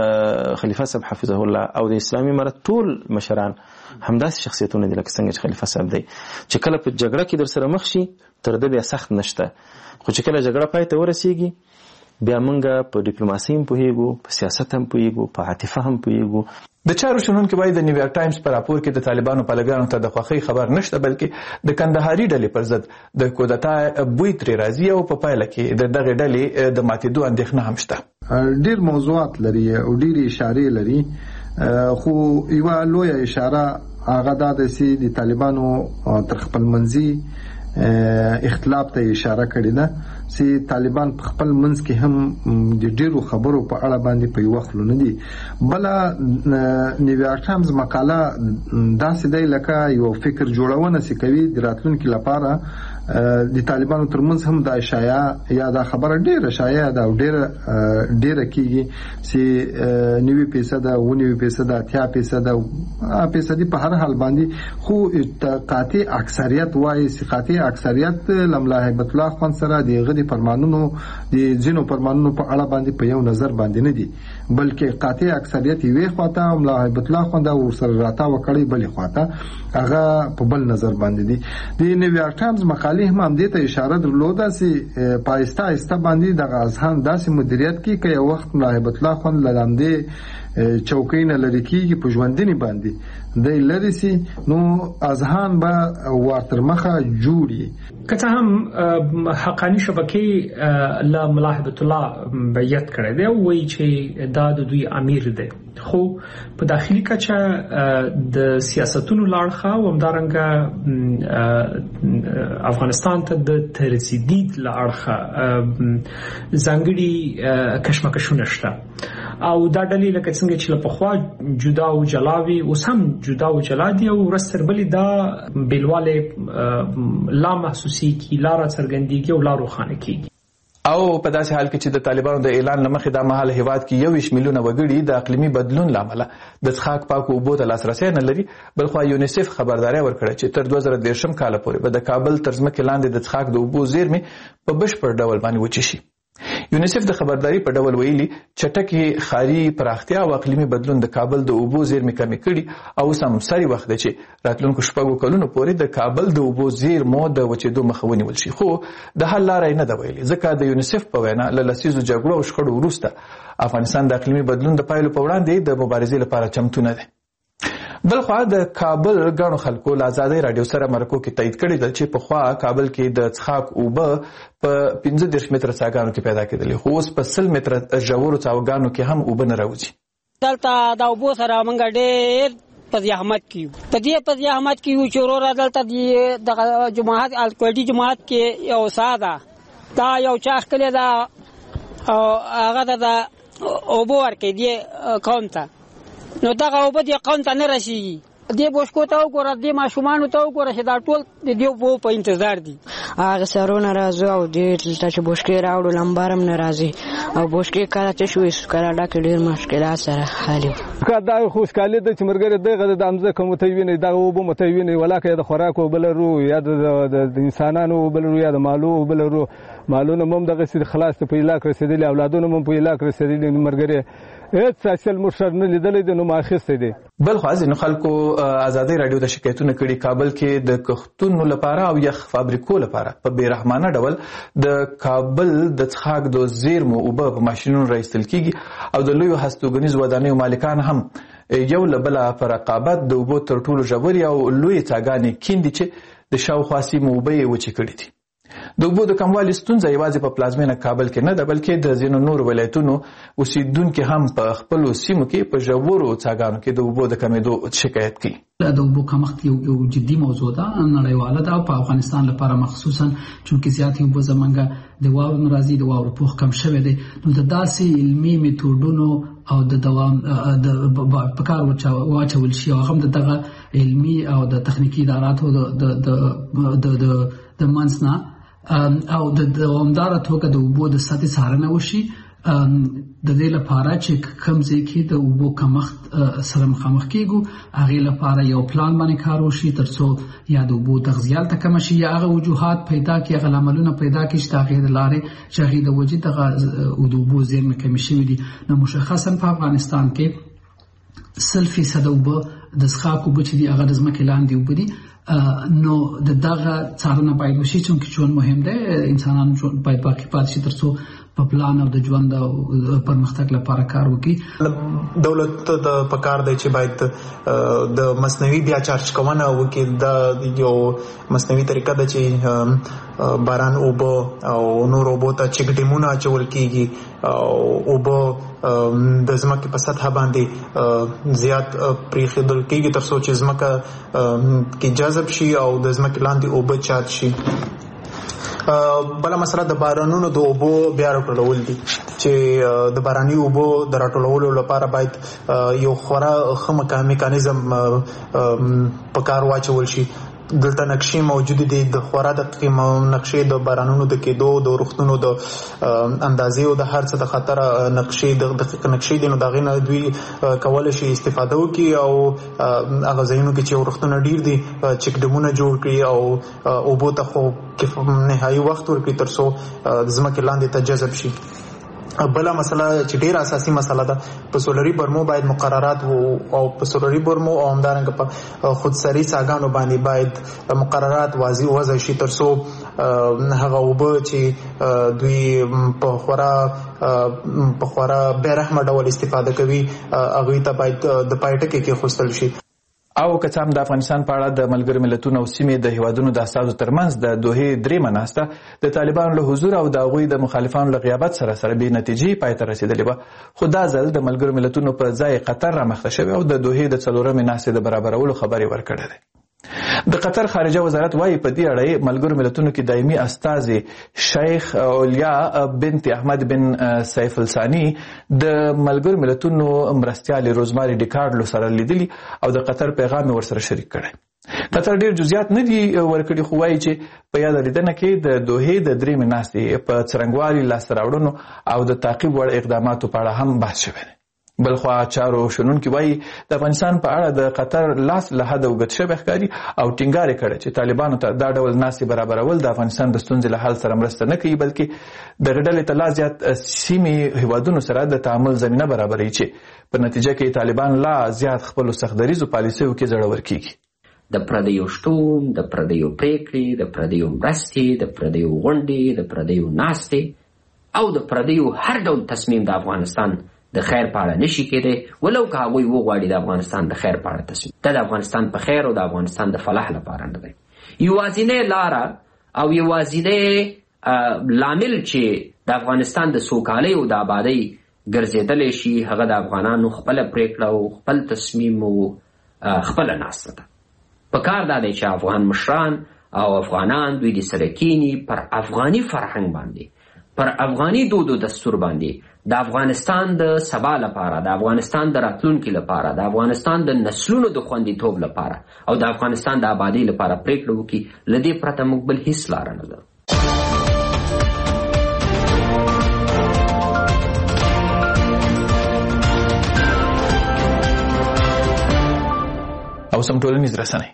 خلیفه صاحب حفظه الله او د اسلامي امارت ټول مشران همداسې شخصیتونه دي لکه څنګه چې خلیفه صاحب دی، چې کله په جګړه کې در سره مخ شي تر ده بیا سخت نشته، خو چې کله جګړه پای ته ورسیږي بیا موږ په ډیپلوماسي هم پوهیږو، په سیاست هم پوهیږو، په عاطفه هم پوهیږو. د چارو شنونکي وایي د نیویارک ټایمز په راپور کې د طالبانو پلویانو ته د خوښۍ خبر نشته، بلکې د کندهاري ډلې پر ضد د کودتا بوی ترې راځي او په پایله کې د دغې ډلې د ماتېدو اندېښنه هم شته. ډیر موضوعات لري او ډیرې اشارې لري، خو یوه لویه اشاره هغه دا ده چې د طالبانو تر خپلمنځي اختلاف ته اشاره کړې ده چې طالبان په خپل منځ کې هم د ډیرو خبرو په اړه باندې په یوه خوله نه دي. بله نیویارک ټایمز مقاله داسې دی لکه یو فکر جوړونه چې کوي د راتلونکي لپاره د طالبانو ترمنځ هم دا شایعه یا دا خبره ډیره شایعه ده او ډیره ډیره کیږي چې نوي فیصده او نوي فیصده اتیا فیصده فیصدي په هر حال باندې، خو قاطع اکثریت وایي چې قاطع اکثریت لملا هیبت الله خان سره د د فرمانونو د ځینو فرمانونو په اړه باندې په یو نظر باندې نه دي، بلکې قاطع اکثریت یې خواته ملا هیبت الله خان دا ورسره راته وکړي، بلې خواته هغه په بل نظر باندې دي. د نیویارک ټایمز مقالې هم همدې ته اشاره درلوده چې په آهسته آهسته باندې دغه اذهان داسې مدیریت کوي که یو وخت ملا هیبت الله خان له همدې چوکۍ نه لرې کېږي په ژوندنې باندې دی لرې سي، نو اذهان به ورتر مخه جوړي. که څه هم حقاني شبکې له ملا هیبت الله بیعت کړی دی او وایي چې دا د دوی امیر دی، خو په داخلي کچه د سیاستونو له اړخه او همدارنګه افغانستان ته د ترسیدید له اړخه ځانګړي کشمکشونه شته او دا ډلې لکه څنګه چې له پخوا جدا او جلا وي اوس هم جدا او جلا دي او ورځ تر بلې دا بېلوالی لا محسوسي کي، لا راڅرګندېږي او لا روښانه کېږي. او په داسې حال کې چې د طالبانو د اعلان له مخې دا مهال هیواد کې یوویشت میلیونه وګړي د اقلیمي بدلون له امله د څښاک پاکو اوبو ته لاسرسی نه لري، بلخوا یونیسف خبرداری ورکړې چې تر دوه زره دېرشم کاله پورې به د کابل تر ځمکې لاندې د څښاک د اوبو زیرمې په بشپړ ډول باندې وچې شي. یونیسف د خبرداري په ډول ویلي چټکې ښاري پراختیا او اقلیمي بدلون د کابل د اوبو زیرمې کمې کړي او اوس هم سری وخت دی چې راتلونکو شپږو کلونو پورې د کابل د اوبو زیرمو د وچېدو مخه ونیول شي، خو د حل لاره یې نه ده ویلې، ځکه د یونیسف په وینا له لسیزو جګړو او شخړو وروسته افغانستان د اقلیمي بدلون د پایلو په وړاندې د مبارزې لپاره چمتو نه دی. بلخوا د کابل ګڼو خلکو له ازادۍ راډیو سره مرکو کې تایید کړي ده چې پخوا کابل کې د څښاک اوبه په پنځه دېرش متره څاګانو کې پیدا کېدلې، خو اوس په سل متره ژورو څاګانو کې هم اوبه نه راوځي. دلته د اوبو سره موږ ډېر په زحمت کې یو، په دې په زحمت کې یو چې وروره دلته د جماعت الکوټي جماعت کې یو ساه ده، دا یو چا ښکلې ده او هغه د اوبو ورکوي دې قوم ته، نو دغه اوبه دې قوم ته نه رسېږي دې بوشکو ته وګوره، دې ماشومانو ته وګوره چې دا ټول د دې اوبو په انتظار دي. هغه سرونه راځو او دې دلته چې بوشکې راوړو لمبار هم نه راځي او بوشکې کله چې شوې کله ډکې ډېر مشکلات سره حل وي. که دا خوشحالي ده چې ملګري دغه د امځکه مو ته وینئ، دغه اوبه مو ته وینئ، ولاکه یا د خوراک اوبه لرو یا د انسانانو اوبه لرو یا د مالو اوبه لرو. مالونه هم دغسې خلاص په علاق رسېدلي، اولادونه هم په علاق رسېدلي. ملګري هېڅ اصل مشر نه لیدلی دی، نوم اخیستی دی. بل خوا ځینو خلکو ازادۍ راډیو ته شکایتونه کړي کابل کې د کښتونو لپاره او یخ فابریکو لپاره په بې رحمانه ډول د کابل د څښاک د زیرمو اوبه په ماشینونو راایستل کیږي او د لویو هستوګنیزو ودانیو مالکان هم یو له بله په رقابت د اوبو تر ټولو ژورې او لویې څاګانې کیندي چې د شاوخوا سیمو اوبه یې وچې کړي دي. د اوبو د کموالي ستونزه یوازې په پلازمینه کابل کې نه ده، بلکې د ځینو نورو ولایتونو اوسیدونکي هم په خپلو سیمو کې په ژورو څاګانو کې د اوبو د کمېدو شکایت کوي. د اوبو کمښت یو جدي موضوع ده، نړیواله ده او په افغانستان لپاره مخصوصا چونکې زیاتې اوبه زمونږ د واورو نه راځي، د واورو پوښ کم شوی دی. نو د داسې علمي میتودونو او د دوام په کار واچول شي او هم د دغه علمي او د تخنیکي اداراتو د منځ نه او د دوامداره توګه د اوبو د سطحې څارنه وشي، د دې لپاره چې کوم ځای کې د اوبو کمښت سره مخامخ کیږو هغې لپاره یو پلان باندې کار وشي تر څو یا د اوبو تغذیه هلته کمه شي یا هغه وجوهات پیدا کړي، هغه لاملونه پیدا کړي چې د هغې د لارې چې هغې د وجې دغه د اوبو زیرمې کمې شوي دي. نو مشخصا په افغانستان کې سل فیصده اوبه د څښاک اوبه چې دي هغه د ځمکې لاندې اوبه دي. نو د دغه څارنه باید وشي چونکې ژوند مهم دی، انسانان باید باقي پاتې شي تر څو په پلان او د ژوند او پرمختګ لپاره کار وکړي. دولت ته د پکار دی چې باید د مصنوعي بیا چارج کوونه وکړي. دا یو مصنوعي طریقه ده چې باران اوبه او نور اوبو ته چک ډیمونه اچول کیږي او اوبه د ځمکې په سطح باندې زیات پریښودل کیږي تر څو چې ځمکه کې جذب شي او د ځمکې لاندې اوبه چارج شي. بله مسله د بارانونو د اوبو بیا راټولول دي چې د باراني اوبو د راټولولو لپاره باید یو خورا ښه میکانیزم په کار واچول شي. دلته نقشې موجود دي، د خورا دقیقې نقشې د بارانونو د کېدو، د روغتونو د اندازې او د هر څه د خطر نقشې، د دقیق نقشې دي. نو د هغې نه دوی کولی شي استفاده وکړي او هغه ځایونو کې چې روغتونه ډېر دي چک ډیمونه جوړ کړي او اوبو ته خو نهایي وخت ورکړي تر څو ځمکې لاندې ته جذب شي. بله مسله چې ډیره اساسي مسله ده، په سولري برمو باید مقررات او په سولري برمو او همدارنګه په خودسري څاګانو باندې باید مقررات واضح وضع شي تر څو هغه اوبه چې دوی په خورا په خورا بې رحمه ډول استفاده کوي هغوی ته باید د پای ټکي کېښودل شي. او که څه هم د افغانستان په اړه د ملګرو ملتونو او سیمې د هیوادونو د استازو ترمنځ د دوحې درېیمه ناسته د طالبانو له حضور او د هغوی د مخالفانو له غیابت سره سره بې نتیجې پای ته رسېدلې وه، خو دا ځل د ملګرو ملتونو په ځای قطر رامخته شوی او د دوحې د څلورمې ناستې د برابرولو خبرې ورکړې ده. د قطر خارجه وزارت وايي په دې اړه ملګرو ملتونو کې دایمي استازي شیخ اولیا بنت احمد بن سیف الثانی د ملګرو ملتونو مرستیال روزماري ډیکارډلو سره لیدلي او د قطر پیغام ورسره شریک کړی. قطر ډیر جزئیات نه دي ورکړي خو وايي چې په یاد لیدنه کې د دوحې د درېیمې ناستې په څرنګوالي لاسته راوړنو او د تعقیب وړ اقداماتو په اړه هم بحث شوی دی. بلخوا چارو شنونکي وایي د افغانستان په اړه د قطر لاس له حده اوږد شوی ښکاري او ټینګار یې کړی چې طالبانو ته دا ډول ناستې برابرول د افغانستان د ستونزې له حل سره مرسته نه کوي، بلکې دغه ډلې ته لا زیات سیمې هیوادونو سره د تعامل زمینه برابروي چې په نتیجه کې طالبان لا زیات خپلو سختدریزو پالیسیو کې زړور کیږي. د پردیو شتون، د پردیو پریکړې، د پردیو مرستې، د پردیو غونډې، د پردیو ناستې او د پردیو هر ډول تصمیم د افغانستان د خیر په اړه نشي کېدی، ولو که هغوی وغواړي د افغانستان د خیر په اړه تصمیم. دا د افغانستان په خیر او د افغانستان د فلاح لپاره نه دی. یوازینی لاره او یوازینی لامل چې د افغانستان د سوکالۍ او د آبادۍ ګرځېدلی شي هغه د افغانانو خپله پرېکړه او خپل تصمیم او خپله ناسته ده. په کار دا دی چې افغان مشران او افغانان دوی د سره کینی پر افغاني فرهنګ باندې، پر افغاني دود و دستور باندې د افغانستان د سبا لپاره، د افغانستان د راتلونکي لپاره، د افغانستان د نسلونو د خوندیتوب لپاره او د افغانستان د آبادی لپاره پریکړه وکړي، له دې پرته موږ بل هیڅ لاره نه لرو. او سم ټولنیز رسنۍ.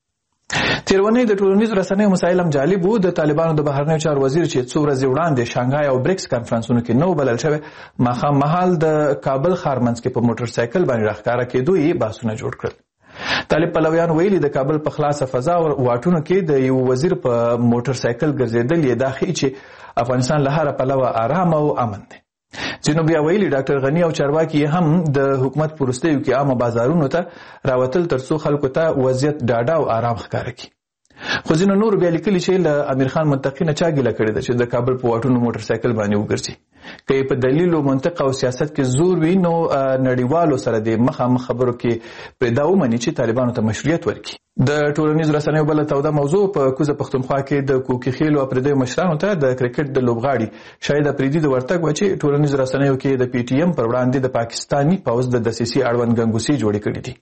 تیرونی د ټولنیز رسنیو مسایل هم جالب وو. د طالبانو د بهرنیو چارو وزیر چې څو ورځې وړاندې شانګهای او بریکس کانفرنسونو کې نو بلل شوی، ماښام مهال د کابل ښار منځ کې په موټر سایکل باندې راښکاره کېدو یې بحثونه جوړ کړل. طالب پلویان ویلي د کابل په خلاصه فضا او واټونو کې د یو وزیر په موټر سایکل ګرځېدل یې دا ښیي چې افغانستان له هره پلوه آرام او امن دی. ځینو بیا ویلي ډاکټر غني او چارواکي هم د حکومت په وروستیو کې عامه بازارونو ته راوتل ترڅو خلکو ته وضعیت ډاډه او آرام ښکاره کړي. خو ځینو نور بیا لیکلي چې له امیر خان منطقي نه چا ګیله کړې ده چې د کابل په واټونو موټر سایکل باندې وګرځي. که یې په دلیل او منطق او سیاست کې زور وي نو نړیوالو سره د مخامخ خبرو کې پرې دا ومني چې طالبانو ته مشروعیت ورکړي. د ټولنیز رسنیو بله توده موضوع په کوزه پښتونخوا کې د کوکي خیلو اپریدیو مشرانو ته د کرکټ د لوبغاړي شاهد اپریدي د ورتګ و چې ټولنیز رسنیو کې د پی ټی ایم پر وړاندې د پاکستاني پوځ د دسیسې اړوند ګنګوسې جوړې کړې دي.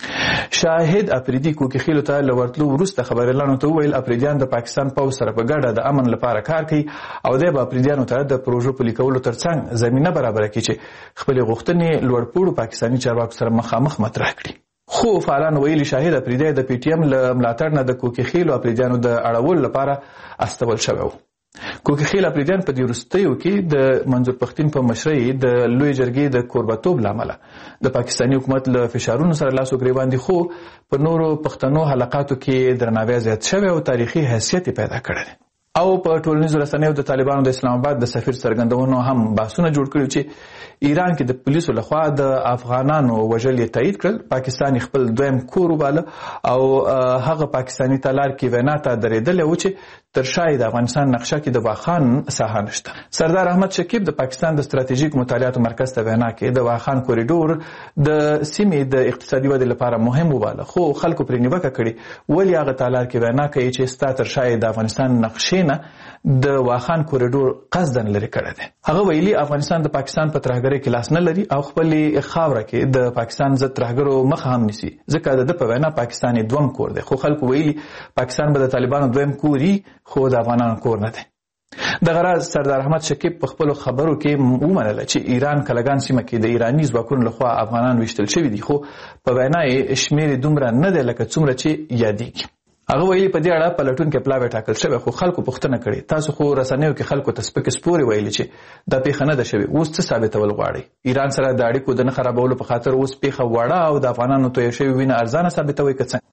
شاهد اپریدي کوکي خیلو ته له ورتلو وروسته خبريالانو ته وویل اپریدیان د پاکستان پوځ سره په ګډه د امن لپاره کار کوي او دی به اپریدیانو ته د پروژو پلي کولو ترڅنګ زمینه برابره کړي چې خپلې غوښتنې لوړپوړو پاکستاني چارواکو سره مخامخ مطرح کړي. خو فعالان ویلي شاهد اپریدی د پی ټی ایم له ملاتړ نه د کوکي خیلو اپریدیانو د اړولو لپاره استول شوی و. کوکي خیل اپریدیان په دې وروستیو کې د منظور پښتین په مشرۍ د لوی جرګې د کوربتوب له امله د پاکستاني حکومت له فشارونو سره لاس و ګریوان دي، خو په نورو پښتنو حلقاتو کې درناوی زیات شوی او تاریخي حیثیت پیدا کړی دی. او په ټولنیزو رسنیو د طالبانو د اسلام آباد د سفیر څرګندونو هم بحثونه جوړ کړي چې ایران کې د پولیسو لخوا د افغانانو وژل یې تایید کړل. پاکستان خپل دویم کور وباله او هغه پاکستاني تالار کې وینا ته درېدلی و چې تر شا د افغانستان نقشه کې د واخان ساحه نشته. سردار احمد شکیب د پاکستان د ستراتیژیک مطالعاتو مرکز ته وینا کې د واخان کوریډور د سیمې د اقتصادي ودې لپاره مهم وباله، خو خلکو پرې نیوکه کړې ولې هغه تالار کې وینا کوي چې ستا تر شا د افغانستان نقشې نه د واخان کوریډور قصدن لري کړی دی. هغه ویلي افغانستان د پاکستان په ترهګرۍ کې لاس نه لري او خپلې خاوره کې د پاکستان ضد ترهګرو مخه هم نیسي، ځکه د ده په وینا پاکستان یې دوم کور دی. خو خلکو ویلي پاکستان به د طالبانو دویم کوري خو د افغانانو کور نه دی. دغه راز سردار احمد شکیب په خپلو خبرو کې ومنله چې ایران کلګان سیمه کې د ایراني ځواکونو لخوا افغانان ویشتل شوي دي، خو په وینا یې شمېر دومره نه دی لکه څومره چې یادېږي. هغه ویلي په دې اړه پلټونکی پلاوی ټاکل شوی، خو خلکو پوښتنه کړې تاسو خو رسنیو کې خلکو ته سپکې سپورې ویلي چې دا پیښه نه ده شوې، اوس څه ثابتول غواړئ؟ ایران سره د اړیکو د نه خرابولو په خاطر اوس پیښه وړه او د افغانانو تویه شوې وینه ارزانه ثابتوئ که څنګه؟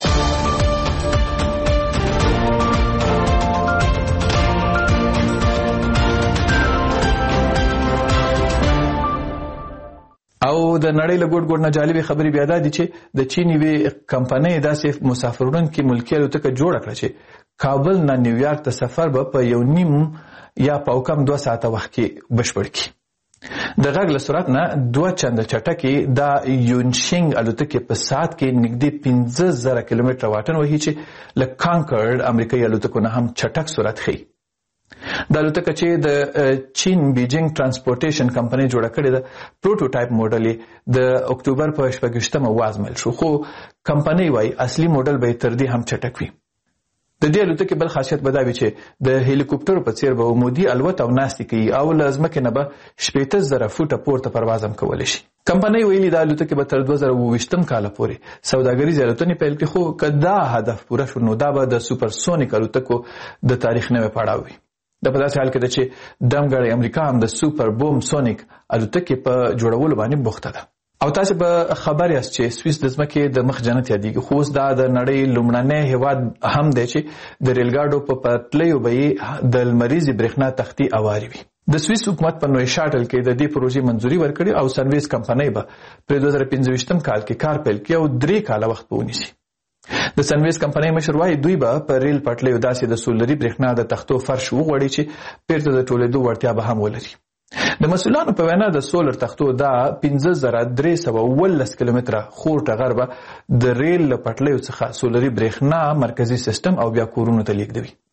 او د نړۍ له ګوټ ګوټ نه جالبې خبرې بیا دا دي چې د چین یوې کمپنۍ داسې مسافروړونکې ملکي الوتکه جوړه کړه چې کابل نه نیویارک ته سفر به په یو نیم یا په کم دوه ساعته وخت کې بشپړ کړي. د غږ له سرعت نه دوه چنده چټکې دا یونشینګ الوتکې په ساعت کې نږدې پنځه زره کیلومتره واټن وهي چې له کانکرډ امریکایي الوتکو نه هم چټک سرعت ښیي. د الوتکه چې د چین بیجینګ ترانسپورټیشن کمپنۍ جوړه کړې ده پروټوټایپ موډل یې د اکتوبر په شپږویشتمه وازمایل شو، خو کمپنۍ وایي اصلي موډل به یې تر دې هم چټک وي. د دې الوتکې بل خاصیت به دا وي چې د هلیکوپټرو په څیر به عمودي الوت او ناستې کوي او له ځمکې نه به شپېته زره فوټه پورته پرواز هم کولی شي. کمپنۍ ویلي دا الوتکې به تر دوه زره اووه ویشتم کاله پورې سوداګریزې الوتنې پیل کړي، خو که دا هدف پوره شو نو دا به د سوپرسونیک الوتکو د تاریخ نوی پړاو وي. د په داسې حال کې ده چې دمګړی امریکا هم د سوپر بوم سونیک الوتکې په جوړولو باندې بوخته ده. او تاسو به خبر یاست چې سویس د ځمکې د مخ جنت یادېږي، خو اوس دا د نړۍ لومړنی هیواد هم دی چې د ریلګاډو په پټلیو به یې د لمریزې برېښنا تختې اوارې وي. د سویس حکومت په نوی شاټل کې د دې پروژې منځوري ورکړې او سنویز کمپنۍ به په دوه زره پنځه ویشتم کال کې کار پیل کړي او درې کاله وخت به ونیسي. د سنویز کمپنۍ مشر وایي دوی به په ریل پټلیو داسې د سولري برېښنا د تختو فرش وغوړي چې بیرته د ټولېدو وړتیا به هم ولري. د مسؤلانو په وینا د سولر تختو دا پنځه زره درې سوه اوولس کیلومتره خور ټغر به د ریل له پټلیو څخه سولري برېښنا مرکزي سیستم او بیا کورونو ته لیږدوي.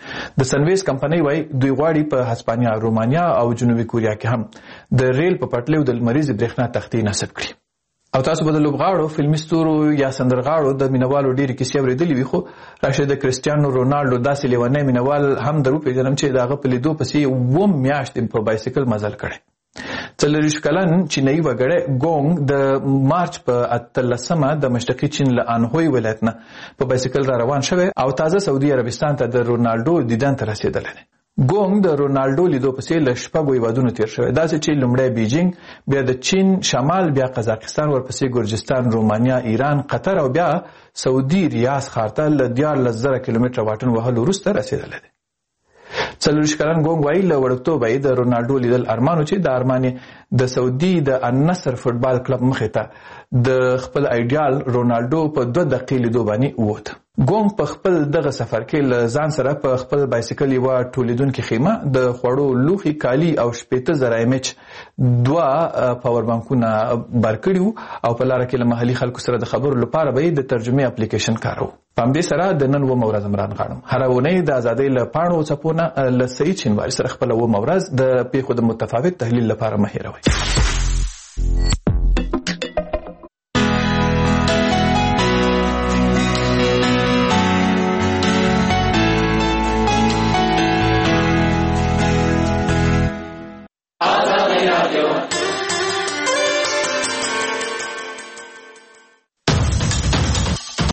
د سنویس کمپنۍ وایي دوی غواړي په هسپانیا، رومانیا او جنوبي کوریا کې هم د ریل په پټلیو د لمریز برېښنا تختې نصب کړي. او تاسو به د لوبغاړو، فلمي ستورو یا سندرغاړو د مینوالو ډېرې کیسې اورېدلې وي، خو راشه د کرسټیانو رونالډو داسې لیونی مینوال هم در وپېژنم چې د هغه په لیدو پسې اووم میاشتې په بایسکل مزل کړی. څلوېښت کلن چینایي وګړی ګونګ د مارچ په اتلسمه د مشرقي چین له انهوی ولایت نه په بایسکل را روان شوی او تازه سعودي عربستان ته د رونالډو دیدن ته رسېدلی دی. ګونګ د رونالډو لیدو پسې له شپږو هیوادونو تېر شوی، داسې چې لومړی بیجینګ، بیا د چین شمال، بیا قزاقستان، ورپسې ګرجستان، رومانیا، ایران، قطر او بیا سعودي ریاض ښار ته له دیارلس زره کیلومتره واټن وهلو وروسته رسېدلی دی. څلوېښت کلن ګونګ وایي له وړکتوبه یې د رونالډو لیدل ارمان و چې د ارمان یې د سعودي د النصر فوټبال کلب مخې ته د خپل ایډیال رونالډو په دوه دقیقې لیدو باندې ووت. ګونګ په خپل دغه سفر کې له ځان سره په خپل بایسکل یوه ټولیدونکې خیمه، د خوړو لوښي، کالي او شپېته زره ایم ایچ دوه پاور بانکونه بار کړي وو او په لاره کې له محلي خلکو سره د خبرو لپاره به یې د ترجمې اپلیکیشن کاروه. په همدې سره د نن اوومه ورځ عمران غاړم. هره اونۍ د ازادۍ له پاڼو څپو نه له سعید شینواري سره خپله اوومه ورځ د پیښو د متفاوت تحلیل لپاره مه هېروئ.